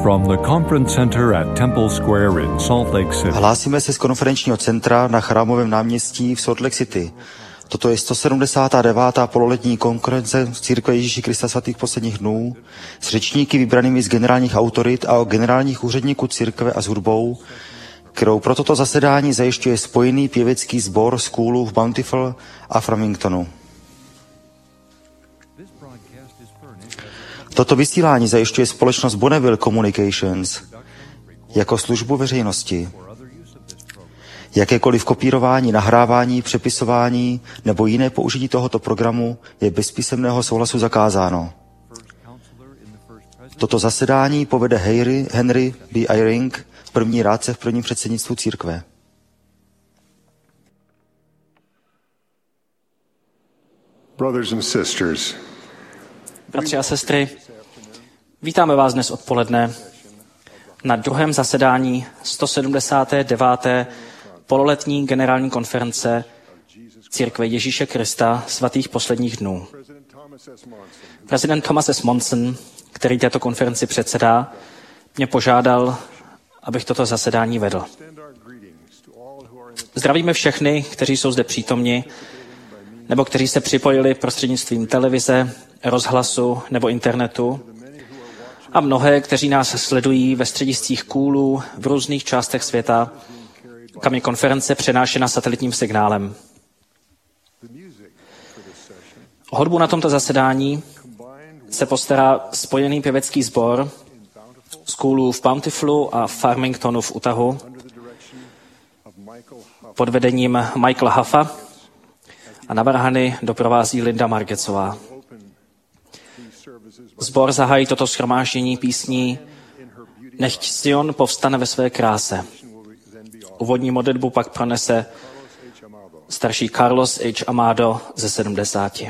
From the conference center at Temple Square in Salt Lake City. Hlásíme se z konferenčního centra na Chrámovém náměstí v Salt Lake City. Toto je 179. pololetní konference Církve Ježíše Krista svatých posledních dnů s řečníky vybranými z generálních autorit a generálních úředníků církve a s hudbou, kterou pro toto zasedání zajišťuje spojený pěvecký sbor Schoolu v Bountiful a Farmingtonu. Toto vysílání zajišťuje společnost Bonneville Communications jako službu veřejnosti. Jakékoliv kopírování, nahrávání, přepisování nebo jiné použití tohoto programu je bez písemného souhlasu zakázáno. Toto zasedání povede Henry B. Eyring, první rádce v prvním předsednictvu církve. Brothers and sisters, Bratři a sestry, vítáme vás dnes odpoledne na druhém zasedání 179. pololetní generální konference Církve Ježíše Krista svatých posledních dnů. Prezident Thomas S. Monson, který této konferenci předsedá, mě požádal, abych toto zasedání vedl. Zdravíme všechny, kteří jsou zde přítomni, nebo kteří se připojili prostřednictvím televize, rozhlasu nebo internetu, a mnohé, kteří nás sledují ve střediscích Coolu v různých částech světa, kam je konference přenášena satelitním signálem. O hudbu na tomto zasedání se postará spojený pěvecký sbor z Coolu v Bountifulu a Farmingtonu v Utahu pod vedením Michaela Huffa a na varhany doprovází Linda Margecová. Sbor zahájí toto shromáždění písní Nechť Sion povstane ve své kráse. Úvodní modlitbu pak pronese starší Carlos H. Amado ze 70.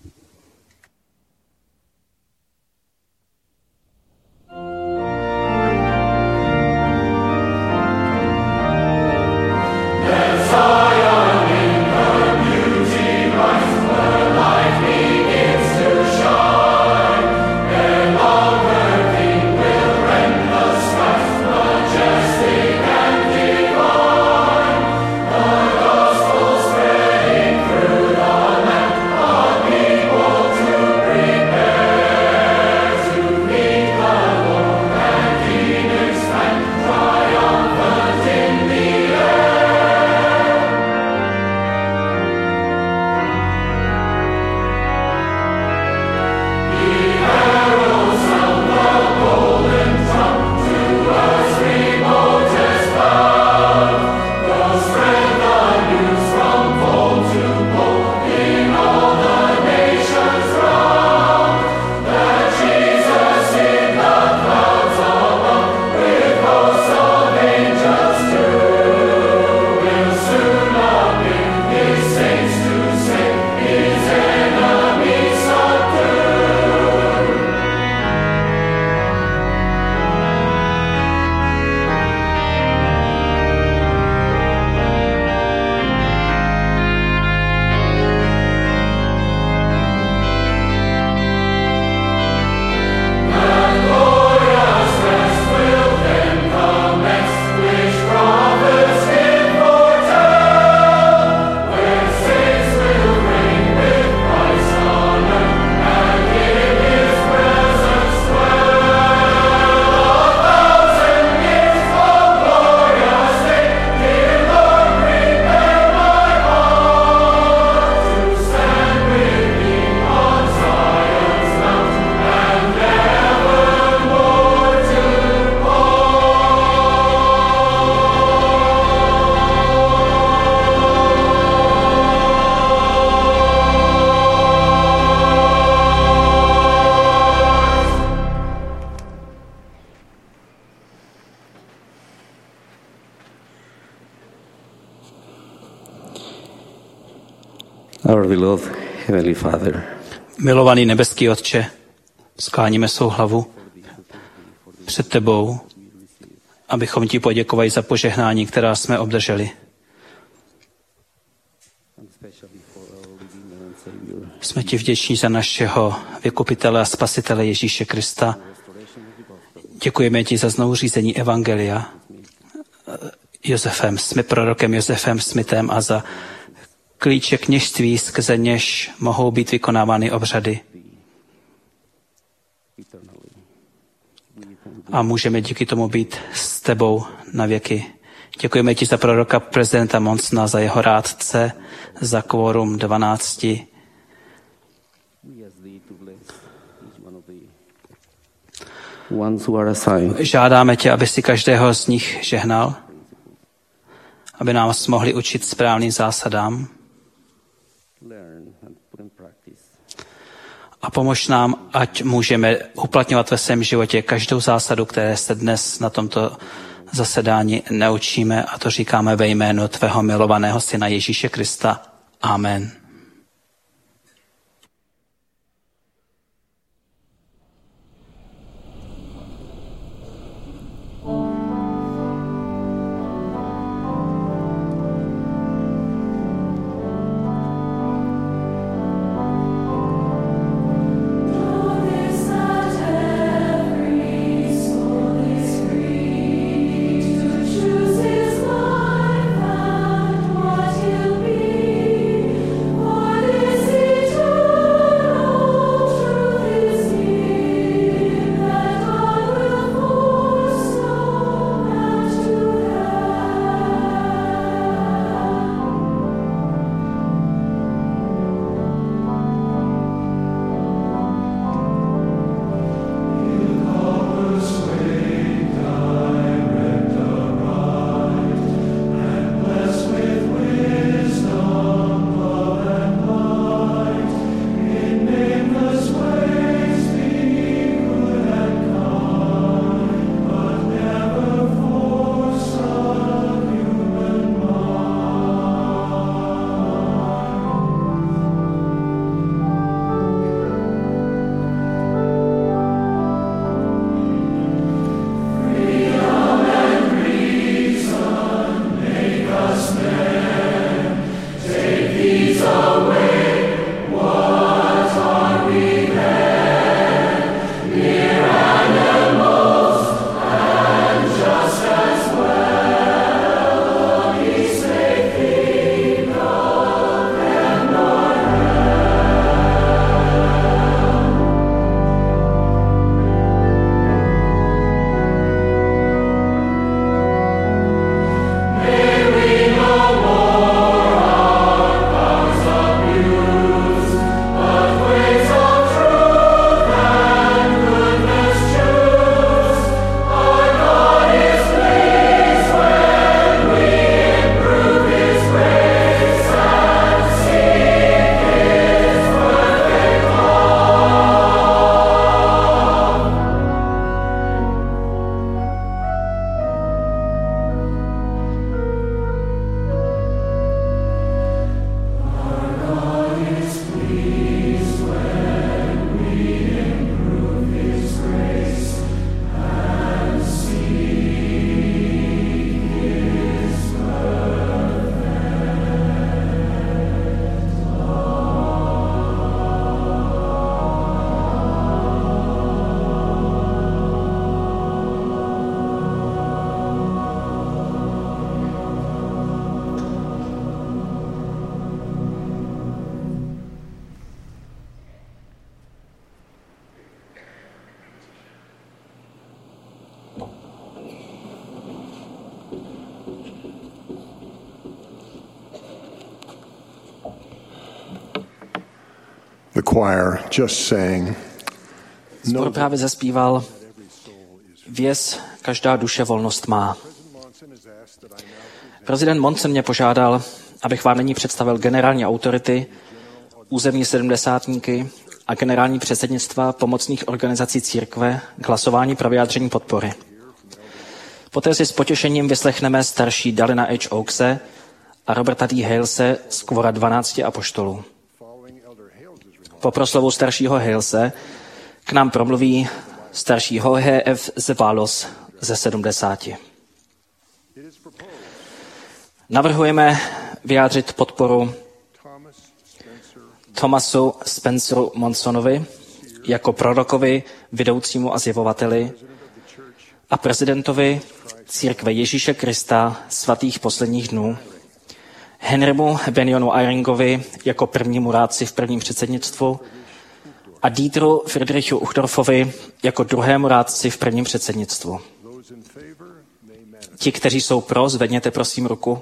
Our beloved Heavenly Father, Milovaný nebeský Otče, skláníme svou hlavu před tebou, abychom ti poděkovali za požehnání, která jsme obdrželi. Jsme ti vděční za našeho vykupitele a spasitele Ježíše Krista. Děkujeme ti za znovu řízení evangelia prorokem Josefem Smithem a za klíče kněžství, skrze něž mohou být vykonávány obřady. A můžeme díky tomu být s tebou na věky. Děkujeme ti za proroka prezidenta Monsona, za jeho rádce, za kvorum 12. Žádáme tě, aby si každého z nich žehnal, aby nás mohli učit správným zásadám. A pomož nám, ať můžeme uplatňovat ve svém životě každou zásadu, které se dnes na tomto zasedání naučíme, a to říkáme ve jménu tvého milovaného syna Ježíše Krista. Amen. The choir just sang. Zbor právě zaspíval Věz, každá duše volnost má. Prezident Monson mě požádal, abych vám nyní představil generální autority, územní sedmdesátníky a generální předsednictva pomocných organizací církve k hlasování pro vyjádření podpory. Poté si s potěšením vyslechneme starší Dalina H. Oakse a Roberta D. Halese z kvora 12 apoštolů. Po proslovu staršího Halese k nám promluví starší Jorge F. Zevallos ze 70. Navrhujeme vyjádřit podporu Thomasu Spenceru Monsonovi jako prorokovi, vedoucímu a zjevovateli, a prezidentovi Církve Ježíše Krista svatých posledních dnů, Henrymu Benjonu Eyringovi jako prvnímu rádci v prvním předsednictvu a Dieteru Friedrichu Uchtdorfovi jako druhému rádci v prvním předsednictvu. Ti, kteří jsou pro, zvedněte prosím ruku.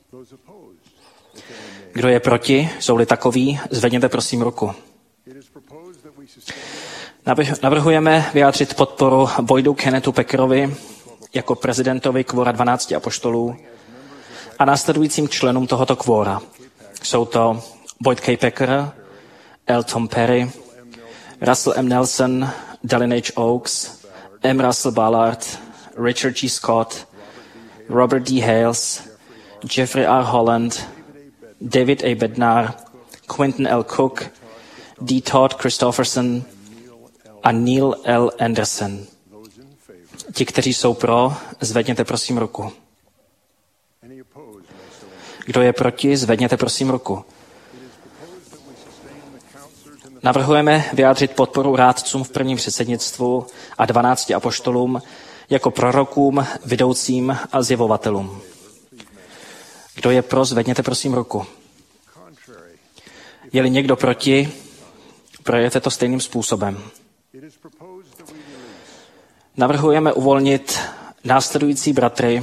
Kdo je proti, jsou-li takoví, zvedněte prosím ruku. Navrhujeme vyjádřit podporu Boydu Kennethu Packerovi jako prezidentovi kvora 12 apoštolů a následujícím členům tohoto kvora. Jsou to Boyd K. Packer, L. Tom Perry, Russell M. Nelson, Dallin H. Oaks, M. Russell Ballard, Richard G. Scott, Robert D. Hales, Jeffrey R. Holland, David A. Bednar, Quentin L. Cook, D. Todd Christopherson a Neil L. Anderson. Ti, kteří jsou pro, zvedněte prosím ruku. Kdo je proti, zvedněte prosím ruku. Navrhujeme vyjádřit podporu rádcům v prvním předsednictvu a 12 apoštolům jako prorokům, vidoucím a zjevovatelům. Kdo je pro, zvedněte prosím ruku. Je-li někdo proti, projevte to stejným způsobem. Navrhujeme uvolnit následující bratry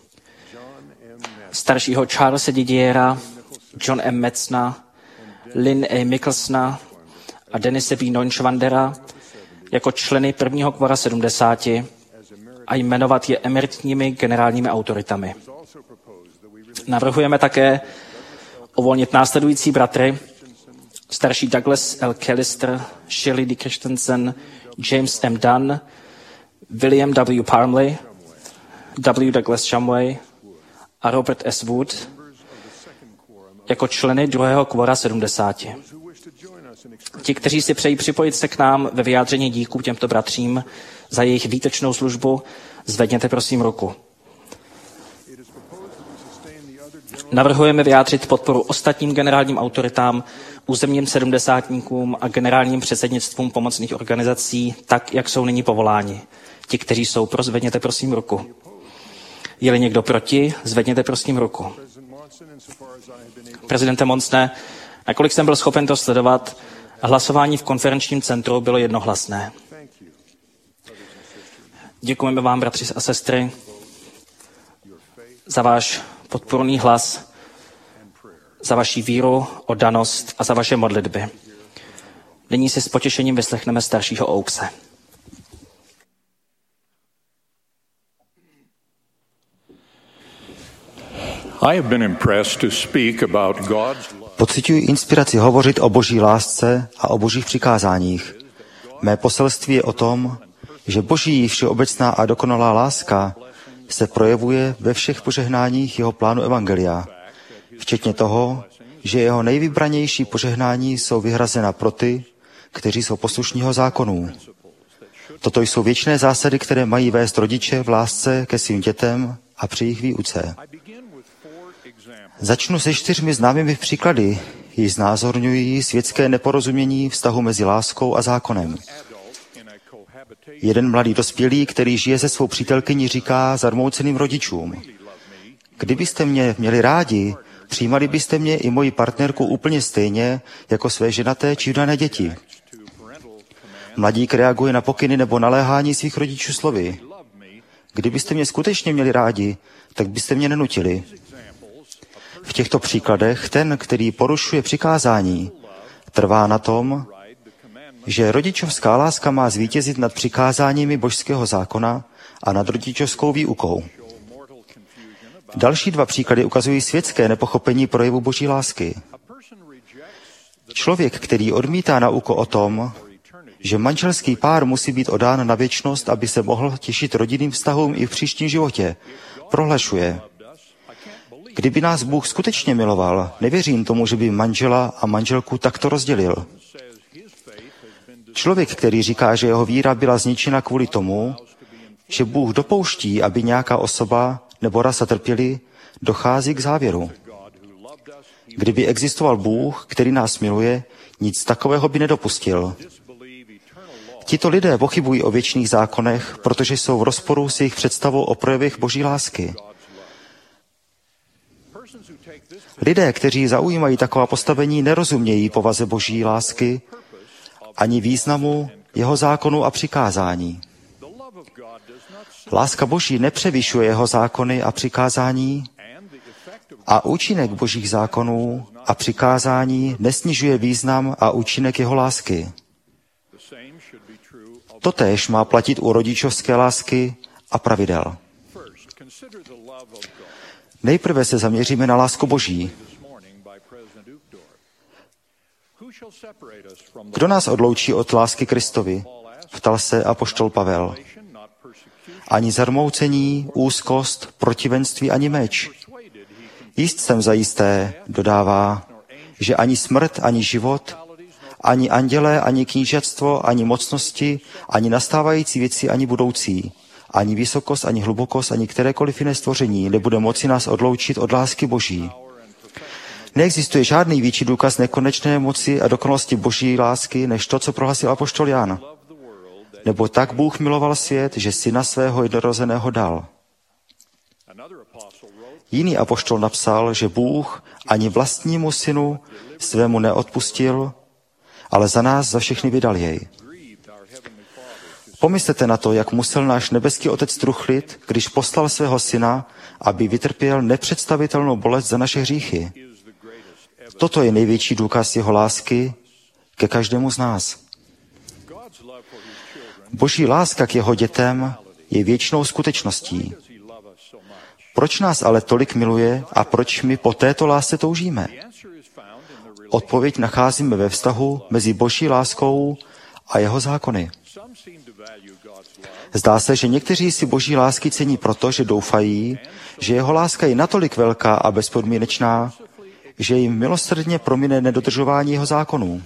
staršího Charlesa Didiera, John M. Metzna, Lynn A. Mikkelsona a Denise B. Neunschwandera jako členy prvního kvora 70 a jmenovat je emeritními generálními autoritami. Navrhujeme také uvolnit následující bratry starší Douglas L. Callister, Shirley D. Christensen, James M. Dunn, William W. Parmley, W. Douglas Shumway a Robert S. Wood jako členy druhého kvora 70. Ti, kteří si přejí připojit se k nám ve vyjádření díků těmto bratřím za jejich výtečnou službu, zvedněte prosím ruku. Navrhujeme vyjádřit podporu ostatním generálním autoritám, územním sedmdesátníkům a generálním předsednictvům pomocných organizací, tak, jak jsou nyní povoláni. Ti, kteří jsou pro, zvedněte prosím ruku. Je-li někdo proti, zvedněte prosím ruku. Prezidente Monsne, nakolik jsem byl schopen to sledovat, hlasování v konferenčním centru bylo jednohlasné. Děkujeme vám, bratři a sestry, za váš podporný hlas, za vaši víru, oddanost a za vaše modlitby. Nyní si s potěšením vyslechneme staršího Oakse. Pociťuji inspiraci hovořit o Boží lásce a o Božích přikázáních. Mé poselství je o tom, že Boží všeobecná a dokonalá láska se projevuje ve všech požehnáních jeho plánu evangelia, včetně toho, že jeho nejvybranější požehnání jsou vyhrazena pro ty, kteří jsou poslušní jeho zákonů. Toto jsou věčné zásady, které mají vést rodiče v lásce ke svým dětem a při jejich výuce. Začnu se 4 známými příklady, již znázorňují světské neporozumění vztahu mezi láskou a zákonem. Jeden mladý dospělý, který žije se svou přítelkyní, říká zarmouceným rodičům: kdybyste mě měli rádi, přijímali byste mě i moji partnerku úplně stejně jako své ženaté či vdané děti. Mladík reaguje na pokyny nebo naléhání svých rodičů slovy: kdybyste mě skutečně měli rádi, tak byste mě nenutili. V těchto příkladech ten, který porušuje přikázání, trvá na tom, že rodičovská láska má zvítězit nad přikázáními božského zákona a nad rodičovskou výukou. Další 2 příklady ukazují světské nepochopení projevu boží lásky. Člověk, který odmítá nauku o tom, že manželský pár musí být oddán na věčnost, aby se mohl těšit rodinným vztahům i v příštím životě, prohlašuje: kdyby nás Bůh skutečně miloval, nevěřím tomu, že by manžela a manželku takto rozdělil. Člověk, který říká, že jeho víra byla zničena kvůli tomu, že Bůh dopouští, aby nějaká osoba nebo rasa trpěli, dochází k závěru: kdyby existoval Bůh, který nás miluje, nic takového by nedopustil. Tito lidé pochybují o věčných zákonech, protože jsou v rozporu s jejich představou o projevech boží lásky. Lidé, kteří zaujímají taková postavení, nerozumějí povaze boží lásky ani významu jeho zákonu a přikázání. Láska boží nepřevyšuje jeho zákony a přikázání a účinek božích zákonů a přikázání nesnižuje význam a účinek jeho lásky. Totéž má platit u rodičovské lásky a pravidel. Nejprve se zaměříme na lásku boží. Kdo nás odloučí od lásky Kristovi? Ptal se apoštol Pavel. Ani zarmoucení, úzkost, protivenství, ani meč. Jist jsem zajisté, dodává, že ani smrt, ani život, ani andělé, ani knížectvo, ani mocnosti, ani nastávající věci, ani budoucí, ani vysokost, ani hlubokost, ani kterékoliv jiné stvoření nebude moci nás odloučit od lásky boží. Neexistuje žádný větší důkaz nekonečné moci a dokonalosti boží lásky, než to, co prohlasil apoštol Jan. Nebo tak Bůh miloval svět, že syna svého jednorozeného dal. Jiný apoštol napsal, že Bůh ani vlastnímu synu svému neodpustil, ale za nás za všechny vydal jej. Pomyslete na to, jak musel náš nebeský otec truchlit, když poslal svého syna, aby vytrpěl nepředstavitelnou bolest za naše hříchy. Toto je největší důkaz jeho lásky ke každému z nás. Boží láska k jeho dětem je věčnou skutečností. Proč nás ale tolik miluje a proč my po této lásce toužíme? Odpověď nacházíme ve vztahu mezi boží láskou a jeho zákony. Zdá se, že někteří si boží lásky cení proto, že doufají, že jeho láska je natolik velká a bezpodmínečná, že jim milosrdně promine nedodržování jeho zákonů.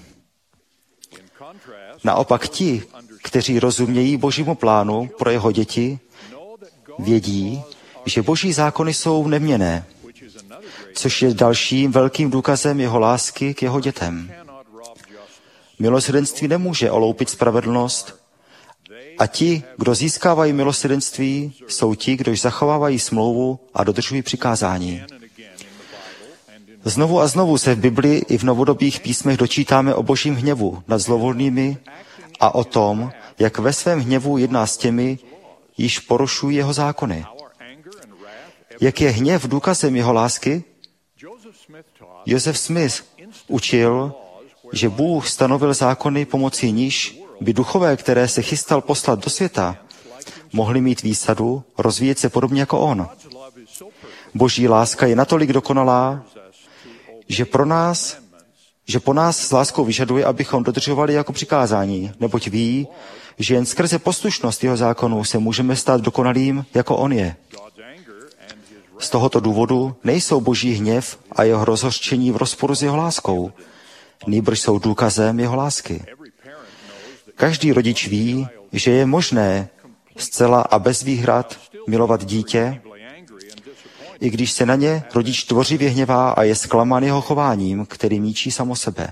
Naopak ti, kteří rozumějí božímu plánu pro jeho děti, vědí, že boží zákony jsou neměnné, což je dalším velkým důkazem jeho lásky k jeho dětem. Milosrdenství nemůže oloupit spravedlnost a ti, kdo získávají milosrdenství, jsou ti, kdož zachovávají smlouvu a dodržují přikázání. Znovu a znovu se v Biblii i v novodobých písmech dočítáme o božím hněvu nad zlovolnými a o tom, jak ve svém hněvu jedná s těmi, již porušují jeho zákony. Jak je hněv důkazem jeho lásky? Joseph Smith učil, že Bůh stanovil zákony, pomocí níž by duchové, které se chystal poslat do světa, mohli mít výsadu, rozvíjet se podobně jako on. Boží láska je natolik dokonalá, že po nás s láskou vyžaduje, abychom dodržovali jako přikázání, neboť ví, že jen skrze poslušnost jeho zákonů se můžeme stát dokonalým, jako on je. Z tohoto důvodu nejsou boží hněv a jeho rozhořčení v rozporu s jeho láskou, nýbrž jsou důkazem jeho lásky. Každý rodič ví, že je možné zcela a bez výhrad milovat dítě, i když se na ně rodič tvořivě hněvá a je zklamán jeho chováním, který ničí samo sebe.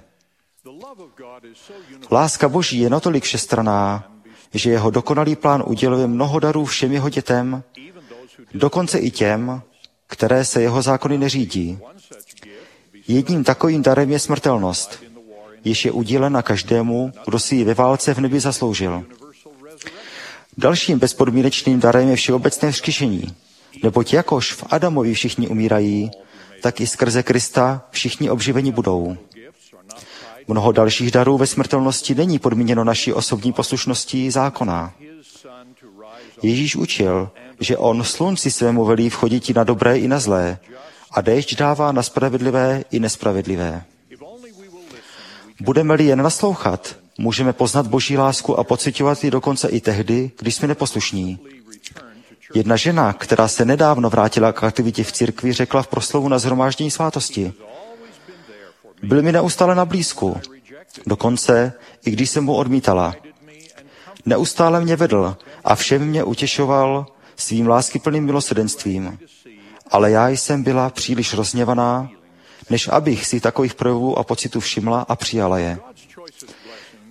Láska boží je natolik všestranná, že jeho dokonalý plán uděluje mnoho darů všem jeho dětem, dokonce i těm, které se jeho zákony neřídí. Jedním takovým darem je smrtelnost, jež je udělena každému, kdo si ji ve válce v nebi zasloužil. Dalším bezpodmínečným darem je všeobecné vzkříšení, neboť jakož v Adamovi všichni umírají, tak i skrze Krista všichni obživeni budou. Mnoho dalších darů ve smrtelnosti není podmíněno naší osobní poslušností zákona. Ježíš učil, že on slunci svému velí vchoditi na dobré i na zlé a déšť dává na spravedlivé i nespravedlivé. Budeme-li jen naslouchat, můžeme poznat boží lásku a pociťovat ji dokonce i tehdy, když jsme neposlušní. Jedna žena, která se nedávno vrátila k aktivitě v církvi, řekla v proslovu na shromáždění svátosti: byl mi neustále na blízku, dokonce i když jsem mu odmítala. Neustále mě vedl a všem mě utěšoval svým láskyplným milosrdenstvím, ale já jsem byla příliš rozhněvaná, než abych si takových projevů a pocitů všimla a přijala je.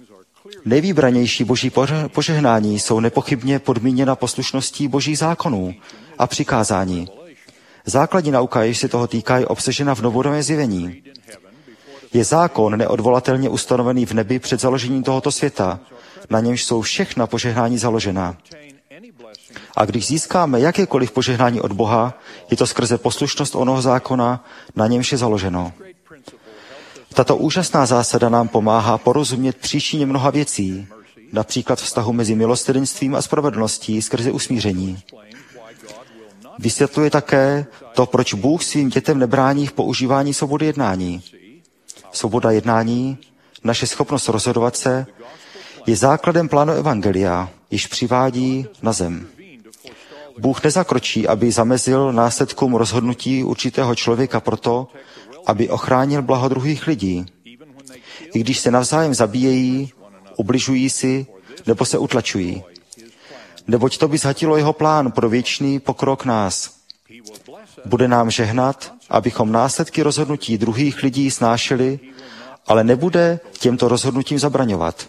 Nejvýbranější boží požehnání jsou nepochybně podmíněna poslušností božích zákonů a přikázání. Základní nauka, jež se toho týká, je obsažena v novodobém zjevení. Je zákon neodvolatelně ustanovený v nebi před založením tohoto světa, na němž jsou všechna požehnání založena. A když získáme jakékoliv požehnání od Boha, je to skrze poslušnost onoho zákona, na němž je založeno. Tato úžasná zásada nám pomáhá porozumět příčině mnoha věcí, například vztahu mezi milosrdenstvím a spravedlností skrze usmíření. Vysvětluje také to, proč Bůh svým dětem nebrání v používání svobody jednání. Svoboda jednání, naše schopnost rozhodovat se, je základem plánu evangelia, již přivádí na zem. Bůh nezakročí, aby zamezil následkům rozhodnutí určitého člověka proto, aby ochránil blaho druhých lidí. I když se navzájem zabíjejí, ubližují si nebo se utlačují. Neboť to by zhatilo jeho plán pro věčný pokrok nás. Bude nám žehnat, abychom následky rozhodnutí druhých lidí snášeli, ale nebude těmto rozhodnutím zabraňovat.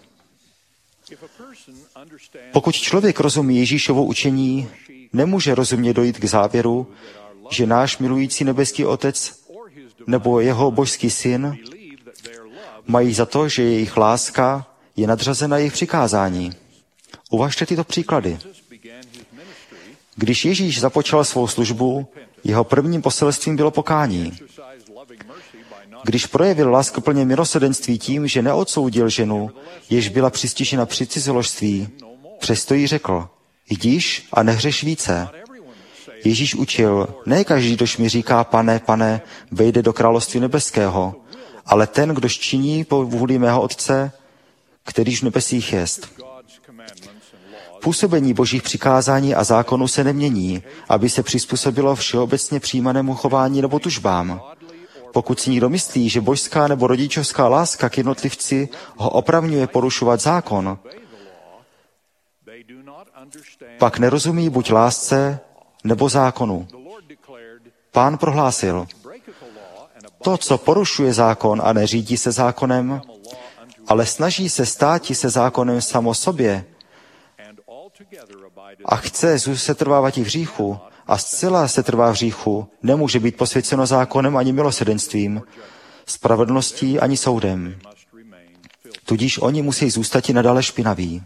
Pokud člověk rozumí Ježíšovo učení, nemůže rozumně dojít k závěru, že náš milující nebeský Otec nebo jeho božský syn mají za to, že jejich láska je nadřazena jejich přikázání. Uvažte tyto příklady. Když Ježíš započal svou službu, jeho prvním poselstvím bylo pokání. Když projevil láskyplně milosrdenství tím, že neodsoudil ženu, jež byla přistižena při cizoložství, přesto jí řekl, jdíš a nehřeš více. Ježíš učil, ne každý, kdož mi říká, pane, pane, vejde do království nebeského, ale ten, kdož činí po vůli mého Otce, kterýž v nebesích jest. Působení božích přikázání a zákonů se nemění, aby se přizpůsobilo všeobecně přijímanému chování nebo tužbám. Pokud si někdo myslí, že božská nebo rodičovská láska k jednotlivci ho opravňuje porušovat zákon, pak nerozumí buď lásce, nebo zákonu. Pán prohlásil, to, co porušuje zákon a neřídí se zákonem, ale snaží se státi se zákonem samo sobě a chce setrvávat v hříchu a zcela setrvá v hříchu, nemůže být posvěceno zákonem ani milosrdenstvím, spravedlností ani soudem. Tudíž oni musí zůstat i nadále špinaví.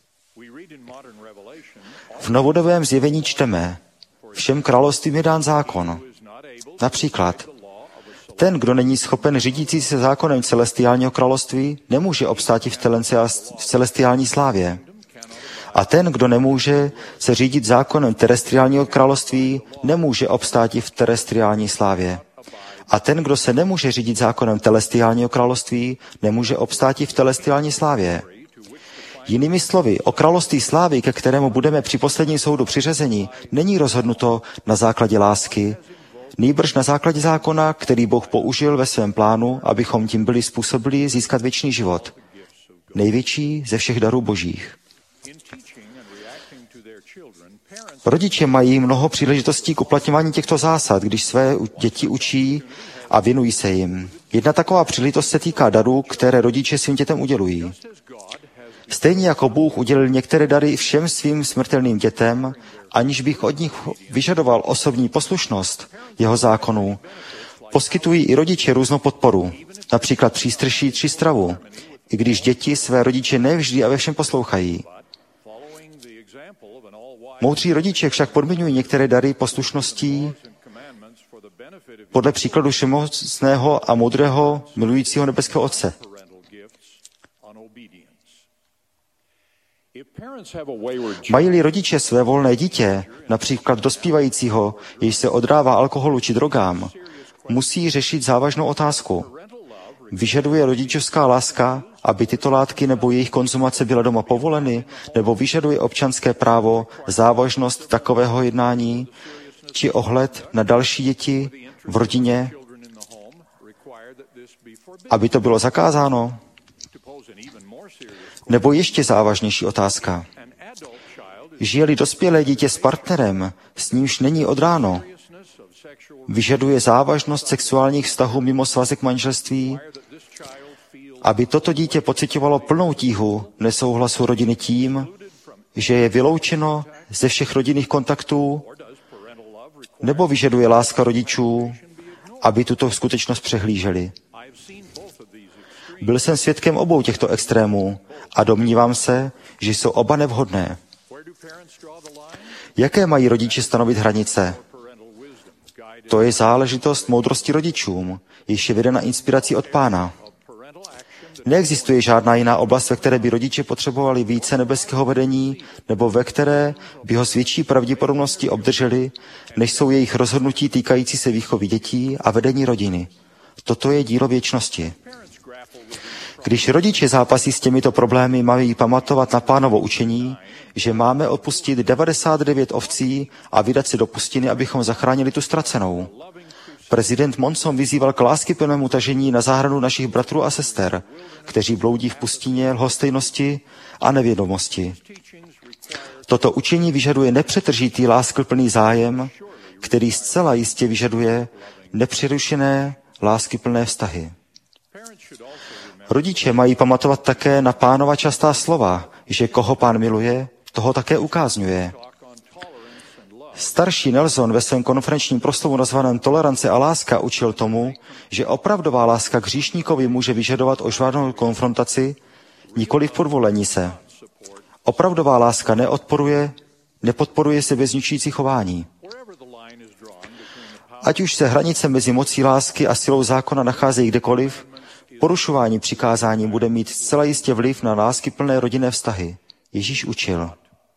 V novodobém zjevení čteme, všem královstvím je dán zákon. Například, ten, kdo není schopen řídící se zákonem celestiálního království, nemůže obstát v celestiální slávě. A ten, kdo nemůže se řídit zákonem terestriálního království, nemůže obstát v terestriální slávě. A ten, kdo se nemůže řídit zákonem celestiálního království, nemůže obstát v celestiální slávě. Jinými slovy, o království slávy, ke kterému budeme při posledním soudu přiřazeni, není rozhodnuto na základě lásky, nýbrž na základě zákona, který Bůh použil ve svém plánu, abychom tím byli způsobili získat věčný život. Největší ze všech darů božích. Rodiče mají mnoho příležitostí k uplatňování těchto zásad, když své děti učí a věnují se jim. Jedna taková příležitost se týká darů, které rodiče svým dětem udělují. Stejně jako Bůh udělil některé dary všem svým smrtelným dětem, aniž bych od nich vyžadoval osobní poslušnost jeho zákonů, poskytují i rodiče různou podporu, například přístřeší či stravu, i když děti své rodiče nevždy a ve všem poslouchají. Moudří rodiče však podmiňují některé dary poslušností podle příkladu všemocného a moudrého milujícího nebeského Otce. Mají-li rodiče své volné dítě, například dospívajícího, jež se odrává alkoholu či drogám, musí řešit závažnou otázku. Vyžaduje rodičovská láska, aby tyto látky nebo jejich konzumace byla doma povoleny, nebo vyžaduje občanské právo závažnost takového jednání, či ohled na další děti v rodině, aby to bylo zakázáno? Nebo ještě závažnější otázka. Žije-li dospělé dítě s partnerem, s nímž není od ráno, vyžaduje závažnost sexuálních vztahů mimo svazek manželství, aby toto dítě pociťovalo plnou tíhu nesouhlasu rodiny tím, že je vyloučeno ze všech rodinných kontaktů, nebo vyžaduje láska rodičů, aby tuto skutečnost přehlíželi. Byl jsem svědkem obou těchto extrémů a domnívám se, že jsou oba nevhodné. Jaké mají rodiče stanovit hranice? To je záležitost moudrosti rodičům, jež je vedena inspirací od Pána. Neexistuje žádná jiná oblast, ve které by rodiče potřebovali více nebeského vedení, nebo ve které by ho s větší pravděpodobností obdrželi, než jsou jejich rozhodnutí týkající se výchovy dětí a vedení rodiny. Toto je dílo věčnosti. Když rodiče zápasí s těmito problémy, mají pamatovat na Pánovo učení, že máme opustit 99 ovcí a vydat se do pustiny, abychom zachránili tu ztracenou. Prezident Monson vyzýval k láskyplnému tažení na záhradu našich bratrů a sester, kteří bloudí v pustině lhostejnosti a nevědomosti. Toto učení vyžaduje nepřetržitý láskyplný zájem, který zcela jistě vyžaduje nepřerušené láskyplné vztahy. Rodiče mají pamatovat také na Pánova častá slova, že koho Pán miluje, toho také ukázňuje. Starší Nelson ve svém konferenčním proslovu nazvaném Tolerance a láska učil tomu, že opravdová láska k hříšníkovi může vyžadovat ožvádnou konfrontaci, nikoli v podvolení se. Opravdová láska nepodporuje sebezničující chování. Ať už se hranice mezi mocí lásky a silou zákona nacházejí kdekoliv, porušování přikázání bude mít zcela jistě vliv na láskyplné rodinné vztahy. Ježíš učil.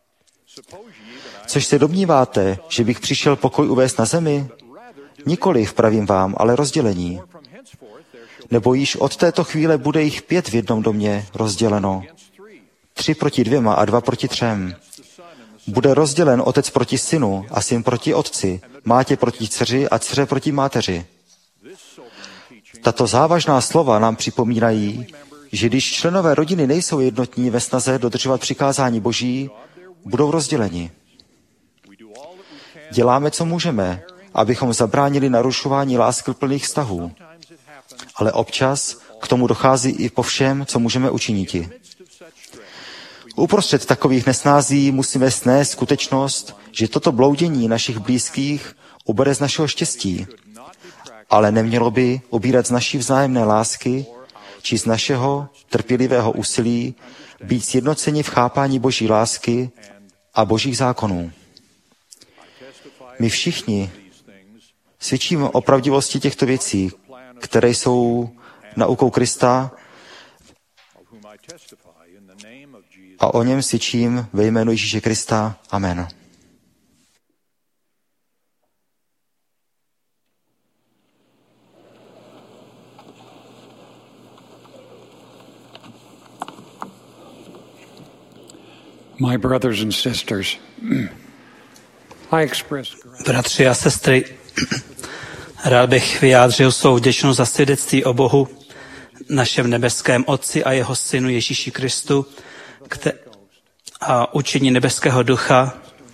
Což se domníváte, že bych přišel pokoj uvést na zemi? Nikoliv, pravím vám, ale rozdělení. Nebo již od této chvíle bude jich 5 v jednom domě rozděleno. 3 proti 2 a 2 proti 3. Bude rozdělen otec proti synu a syn proti otci, mátě proti dceři a dceře proti máteři. Tato závažná slova nám připomínají, že když členové rodiny nejsou jednotní ve snaze dodržovat přikázání Boží, budou rozděleni. Děláme, co můžeme, abychom zabránili narušování láskyplných vztahů. Ale občas k tomu dochází i po všem, co můžeme učiniti. Uprostřed takových nesnází musíme snést skutečnost, že toto bloudění našich blízkých ubere z našeho štěstí, ale nemělo by ubírat z naší vzájemné lásky či z našeho trpělivého úsilí být sjednoceni v chápání Boží lásky a Božích zákonů. My všichni svědčíme o pravdivosti těchto věcí, které jsou naukou Krista, a o něm svědčím ve jménu Ježíše Krista. Amen. My brothers and sisters, I express Bratři a sestry, rád bych vyjádřil svou vděčnost za svědectví o Bohu, našem nebeském Otci a jeho Synu Ježíši Kristu a učení nebeského ducha,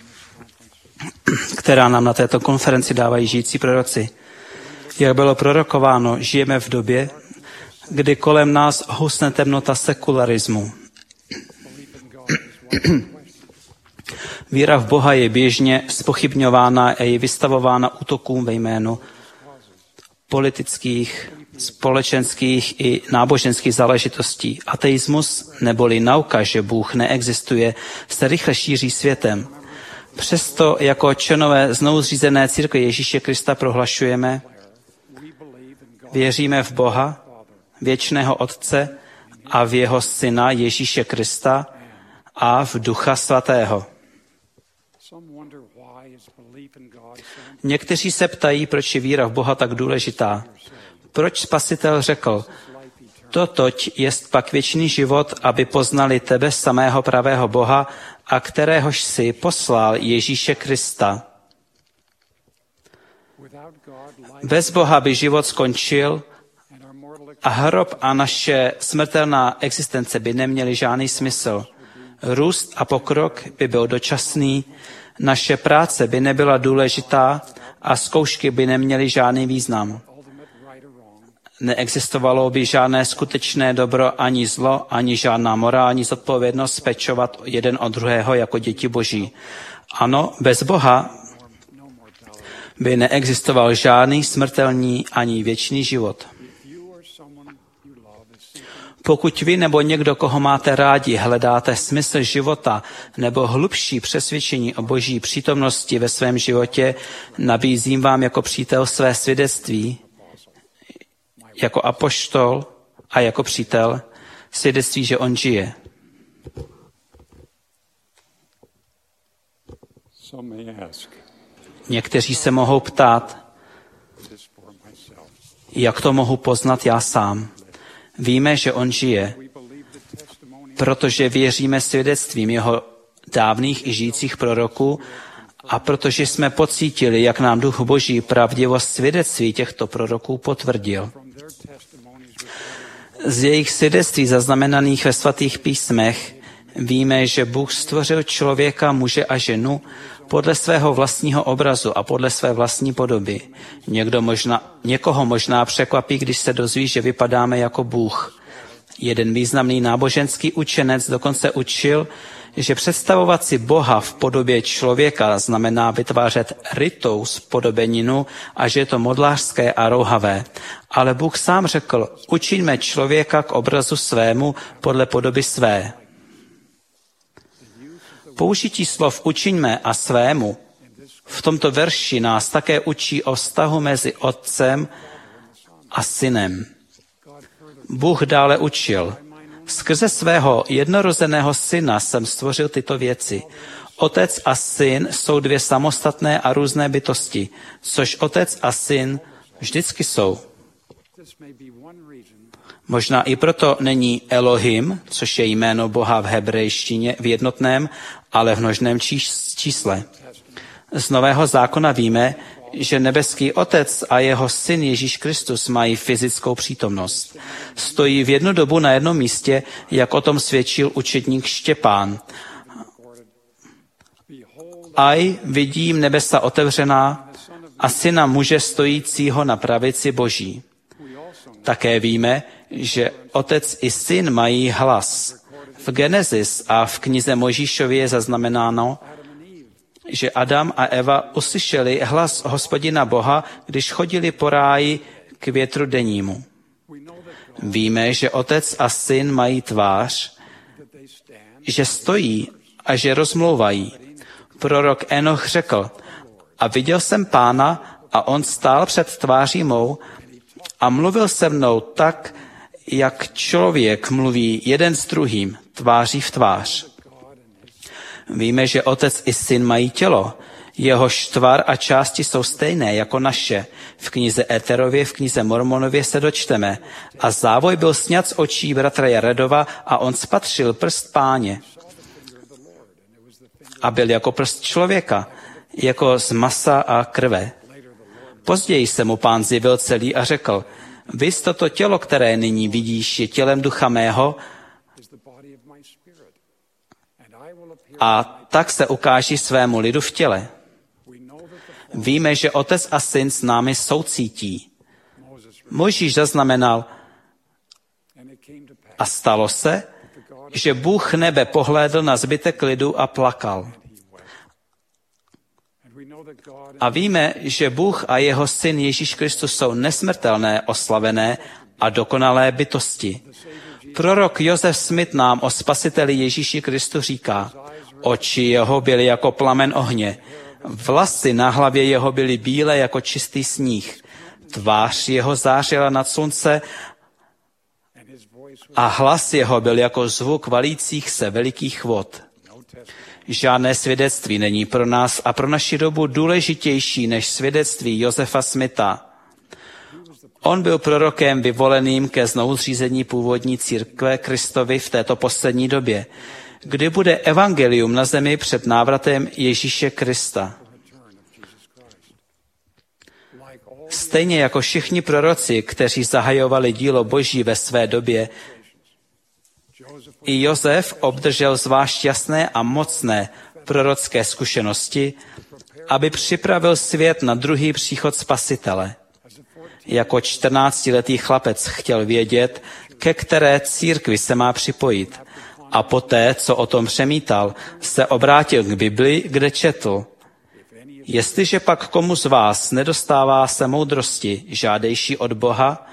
která nám na této konferenci dávají žijící proroci. Jak bylo prorokováno, žijeme v době, kdy kolem nás housne temnota sekularismu. Víra v Boha je běžně zpochybňována a je vystavována útokům ve jménu politických, společenských i náboženských záležitostí. Ateismus neboli nauka, že Bůh neexistuje, se rychle šíří světem. Přesto jako členové znovuzřízené církve Ježíše Krista prohlašujeme, věříme v Boha, věčného Otce a v jeho Syna Ježíše Krista a v Ducha Svatého. Někteří se ptají, proč je víra v Boha tak důležitá. Proč Spasitel řekl, totoť jest pak věčný život, aby poznali tebe samého pravého Boha a kteréhož si poslal Ježíše Krista. Bez Boha by život skončil a hrob a naše smrtelná existence by neměly žádný smysl. Růst a pokrok by byl dočasný, naše práce by nebyla důležitá a zkoušky by neměly žádný význam. neexistovalo by žádné skutečné dobro ani zlo, ani žádná morální zodpovědnost pečovat jeden o druhého jako děti Boží. Ano, bez Boha by neexistoval žádný smrtelný ani věčný život. Pokud vy nebo někdo, koho máte rádi, hledáte smysl života nebo hlubší přesvědčení o Boží přítomnosti ve svém životě, nabízím vám jako přítel své svědectví, jako apoštol a jako přítel, svědectví, že on žije. Někteří se mohou ptát, jak to mohu poznat já sám. Víme, že on žije, protože věříme svědectvím jeho dávných i žijících proroků a protože jsme pocítili, jak nám Duch Boží pravdivost svědectví těchto proroků potvrdil. Z jejich svědectví zaznamenaných ve svatých písmech víme, že Bůh stvořil člověka, muže a ženu podle svého vlastního obrazu a podle své vlastní podoby. Někoho možná překvapí, když se dozví, že vypadáme jako Bůh. Jeden významný náboženský učenec dokonce učil, že představovat si Boha v podobě člověka znamená vytvářet rytou spodobeninu a že je to modlářské a rouhavé. Ale Bůh sám řekl, učiňme člověka k obrazu svému podle podoby své. Použití slov učiňme a svému v tomto verši nás také učí o vztahu mezi otcem a synem. Bůh dále učil, skrze svého jednorozeného syna jsem stvořil tyto věci. Otec a syn jsou dvě samostatné a různé bytosti, což otec a syn vždycky jsou. Možná i proto není Elohim, což je jméno Boha v hebrejštině v jednotném, ale v množném čísle. Z Nového zákona víme, že nebeský Otec a jeho syn Ježíš Kristus mají fyzickou přítomnost. Stojí v jednu dobu na jednom místě, jak o tom svědčil učedník Štěpán. Aj vidím nebesa otevřená a syna muže stojícího na pravici Boží. Také víme, že otec i syn mají hlas. V Genesis a v knize Mojžíšově je zaznamenáno, že Adam a Eva uslyšeli hlas Hospodina Boha, když chodili po ráji k větru dennímu. Víme, že otec a syn mají tvář, že stojí a že rozmlouvají. Prorok Enoch řekl, a viděl jsem Pána a on stál před tváří mou a mluvil se mnou tak, jak člověk mluví jeden s druhým, tváří v tvář. Víme, že otec i syn mají tělo. Jehož tvar a části jsou stejné jako naše. V knize Éterově, v knize Mormonově se dočteme. A závoj byl sňat z očí bratra Jaredova a on spatřil prst Páně. A byl jako prst člověka, jako z masa a krve. Později se mu Pán zjevil celý a řekl, vys toto tělo, které nyní vidíš, je tělem ducha mého, a tak se ukáží svému lidu v těle. Víme, že otec a syn s námi soucítí. Mojžíš zaznamenal, a stalo se, že Bůh nebe pohlédl na zbytek lidu a plakal. A víme, že Bůh a jeho syn Ježíš Kristus jsou nesmrtelné, oslavené a dokonalé bytosti. Prorok Josef Smith nám o spasiteli Ježíši Kristu říká, oči jeho byly jako plamen ohně, vlasy na hlavě jeho byly bílé jako čistý sníh, tvář jeho zářila nad slunce a hlas jeho byl jako zvuk valících se velikých vod. Žádné svědectví není pro nás a pro naši dobu důležitější než svědectví Josefa Smitha. On byl prorokem vyvoleným ke znovuzřízení původní církve Kristovi v této poslední době, kdy bude evangelium na zemi před návratem Ježíše Krista. Stejně jako všichni proroci, kteří zahajovali dílo Boží ve své době, i Josef obdržel zvlášť jasné a mocné prorocké zkušenosti, aby připravil svět na druhý příchod Spasitele. Jako 14letý chlapec chtěl vědět, ke které církvi se má připojit. A poté, co o tom přemítal, se obrátil k Bibli, kde četl: Jestliže pak komu z vás nedostává se moudrosti žádejší od Boha,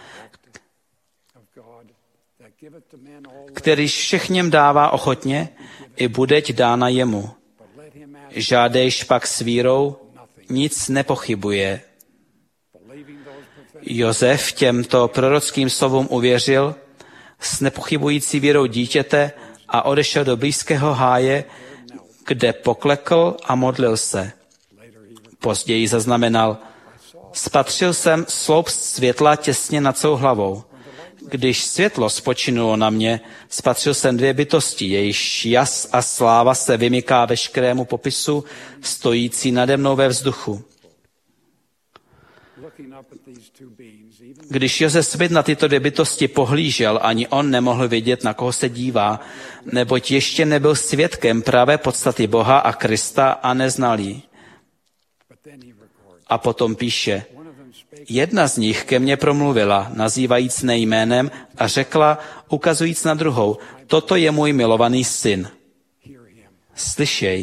kterýž všechněm dává ochotně, i budeť dána jemu. Žádejš pak s vírou nic nepochybuje. Josef těmto prorockým slovům uvěřil s nepochybující vírou dítěte a odešel do blízkého háje, kde poklekl a modlil se. Později zaznamenal: Spatřil jsem sloup světla těsně nad svou hlavou. Když světlo spočinulo na mě, spatřil jsem dvě bytosti, jejichž jas a sláva se vymyká veškerému popisu, stojící nade mnou ve vzduchu. Když Josef Smith na tyto dvě bytosti pohlížel, ani on nemohl vědět, na koho se dívá, neboť ještě nebyl svědkem pravé podstaty Boha a Krista a neznal ji. A potom píše: Jedna z nich ke mně promluvila, nazývajíc mne jménem, a řekla, ukazujíc na druhou: Toto je můj milovaný syn. Slyšej.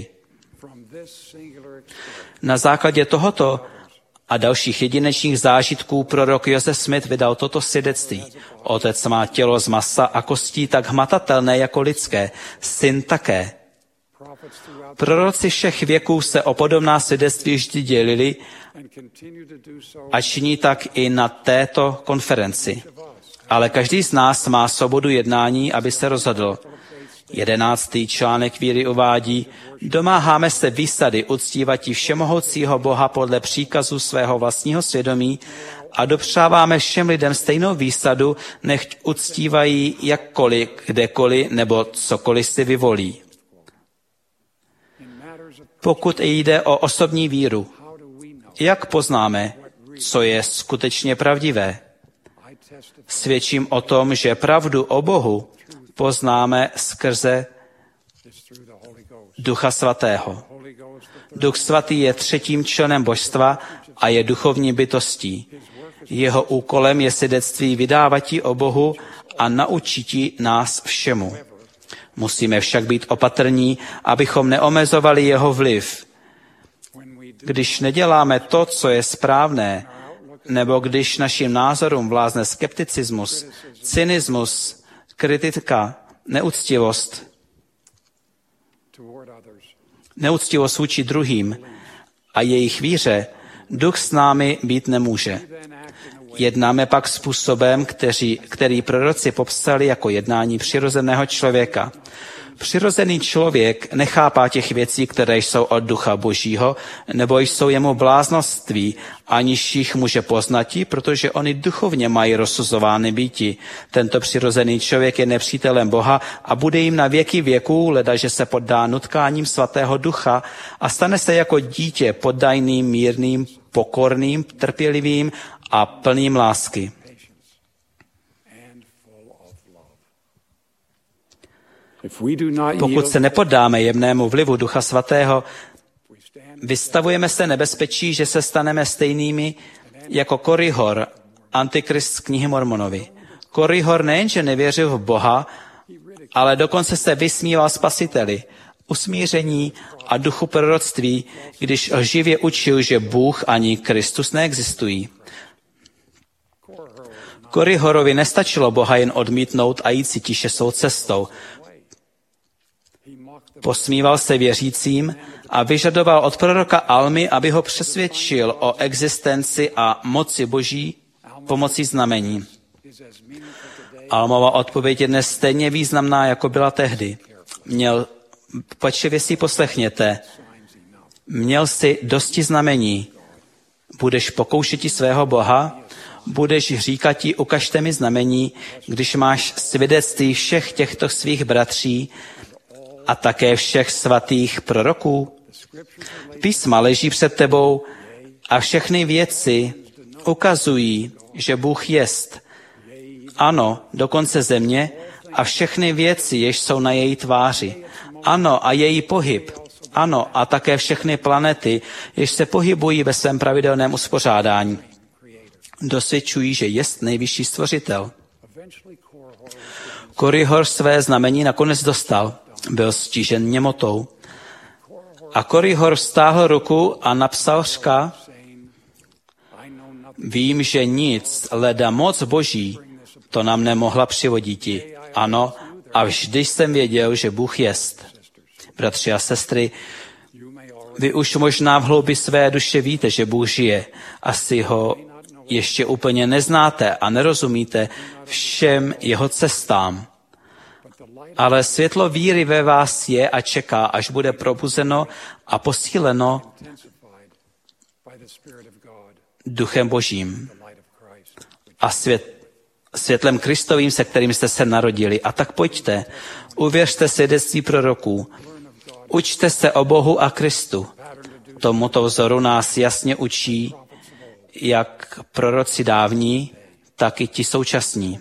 Na základě tohoto a dalších jedinečných zážitků prorok Joseph Smith vydal toto svědectví. Otec má tělo z masa a kostí tak hmatatelné jako lidské, syn také. Proroci všech věků se o podobná svědectví vždy dělili a činí tak i na této konferenci. Ale každý z nás má svobodu jednání, aby se rozhodl. 11. článek víry uvádí: Domáháme se výsady uctívatí všemohoucího Boha podle příkazu svého vlastního svědomí a dopřáváme všem lidem stejnou výsadu, nechť uctívají jakkoliv, kdekoliv nebo cokoliv si vyvolí. Pokud jde o osobní víru, jak poznáme, co je skutečně pravdivé? Svědčím o tom, že pravdu o Bohu poznáme skrze Ducha Svatého. Duch Svatý je třetím členem božstva a je duchovní bytostí. Jeho úkolem je svědectví vydávatí o Bohu a naučití nás všemu. Musíme však být opatrní, abychom neomezovali jeho vliv. Když neděláme to, co je správné, nebo když našim názorům vlázne skepticismus, cynismus, kritika, neúctivost vůči druhým a jejich víře, duch s námi být nemůže. Jednáme pak způsobem, který proroci popsali jako jednání přirozeného člověka. Přirozený člověk nechápá těch věcí, které jsou od ducha božího, nebo jsou jemu bláznoství, aniž jich může poznati, protože oni duchovně mají rozsuzovány býti. Tento přirozený člověk je nepřítelem Boha a bude jim na věky věků, ledaže se poddá nutkáním svatého ducha a stane se jako dítě poddajným, mírným, pokorným, trpělivým a plným lásky. Pokud se nepoddáme jemnému vlivu Ducha Svatého, vystavujeme se nebezpečí, že se staneme stejnými jako Korihor, antikrist z knihy Mormonovi. Korihor nejenže nevěřil v Boha, ale dokonce se vysmíval Spasiteli, usmíření a duchu proroctví, když lživě učil, že Bůh ani Kristus neexistují. Korihorovi nestačilo Boha jen odmítnout a jít si tiše svou cestou. Posmíval se věřícím a vyžadoval od proroka Almy, aby ho přesvědčil o existenci a moci Boží pomocí znamení. Almova odpověď je dnes stejně významná, jako byla tehdy. Pečlivě si poslechněte. Měl jsi dosti znamení. Budeš pokoušeti svého Boha, budeš říkati, ukažte mi znamení, když máš svědectví všech těchto svých bratří a také všech svatých proroků. Písma leží před tebou a všechny věci ukazují, že Bůh jest. Ano, dokonce země a všechny věci, jež jsou na její tváři. Ano, a její pohyb. Ano, a také všechny planety, jež se pohybují ve svém pravidelném uspořádání. dosvědčují, že jest nejvyšší stvořitel. Korihor své znamení nakonec dostal, byl stižen němotou. A Korihor stáhl ruku a napsal řka: Vím, že nic, leda moc Boží, to nám nemohla přivodíti. Ano, a vždy jsem věděl, že Bůh jest. Bratři a sestry, vy už možná v hloubi své duše víte, že Bůh žije. Asi ho ještě úplně neznáte a nerozumíte všem jeho cestám. Ale světlo víry ve vás je a čeká, až bude probuzeno a posíleno Duchem Božím a světlem Kristovým, se kterým jste se narodili. A tak pojďte, uvěřte svědectví proroků, učte se o Bohu a Kristu. Tomuto vzoru nás jasně učí jak proroci dávní, tak i ti současní.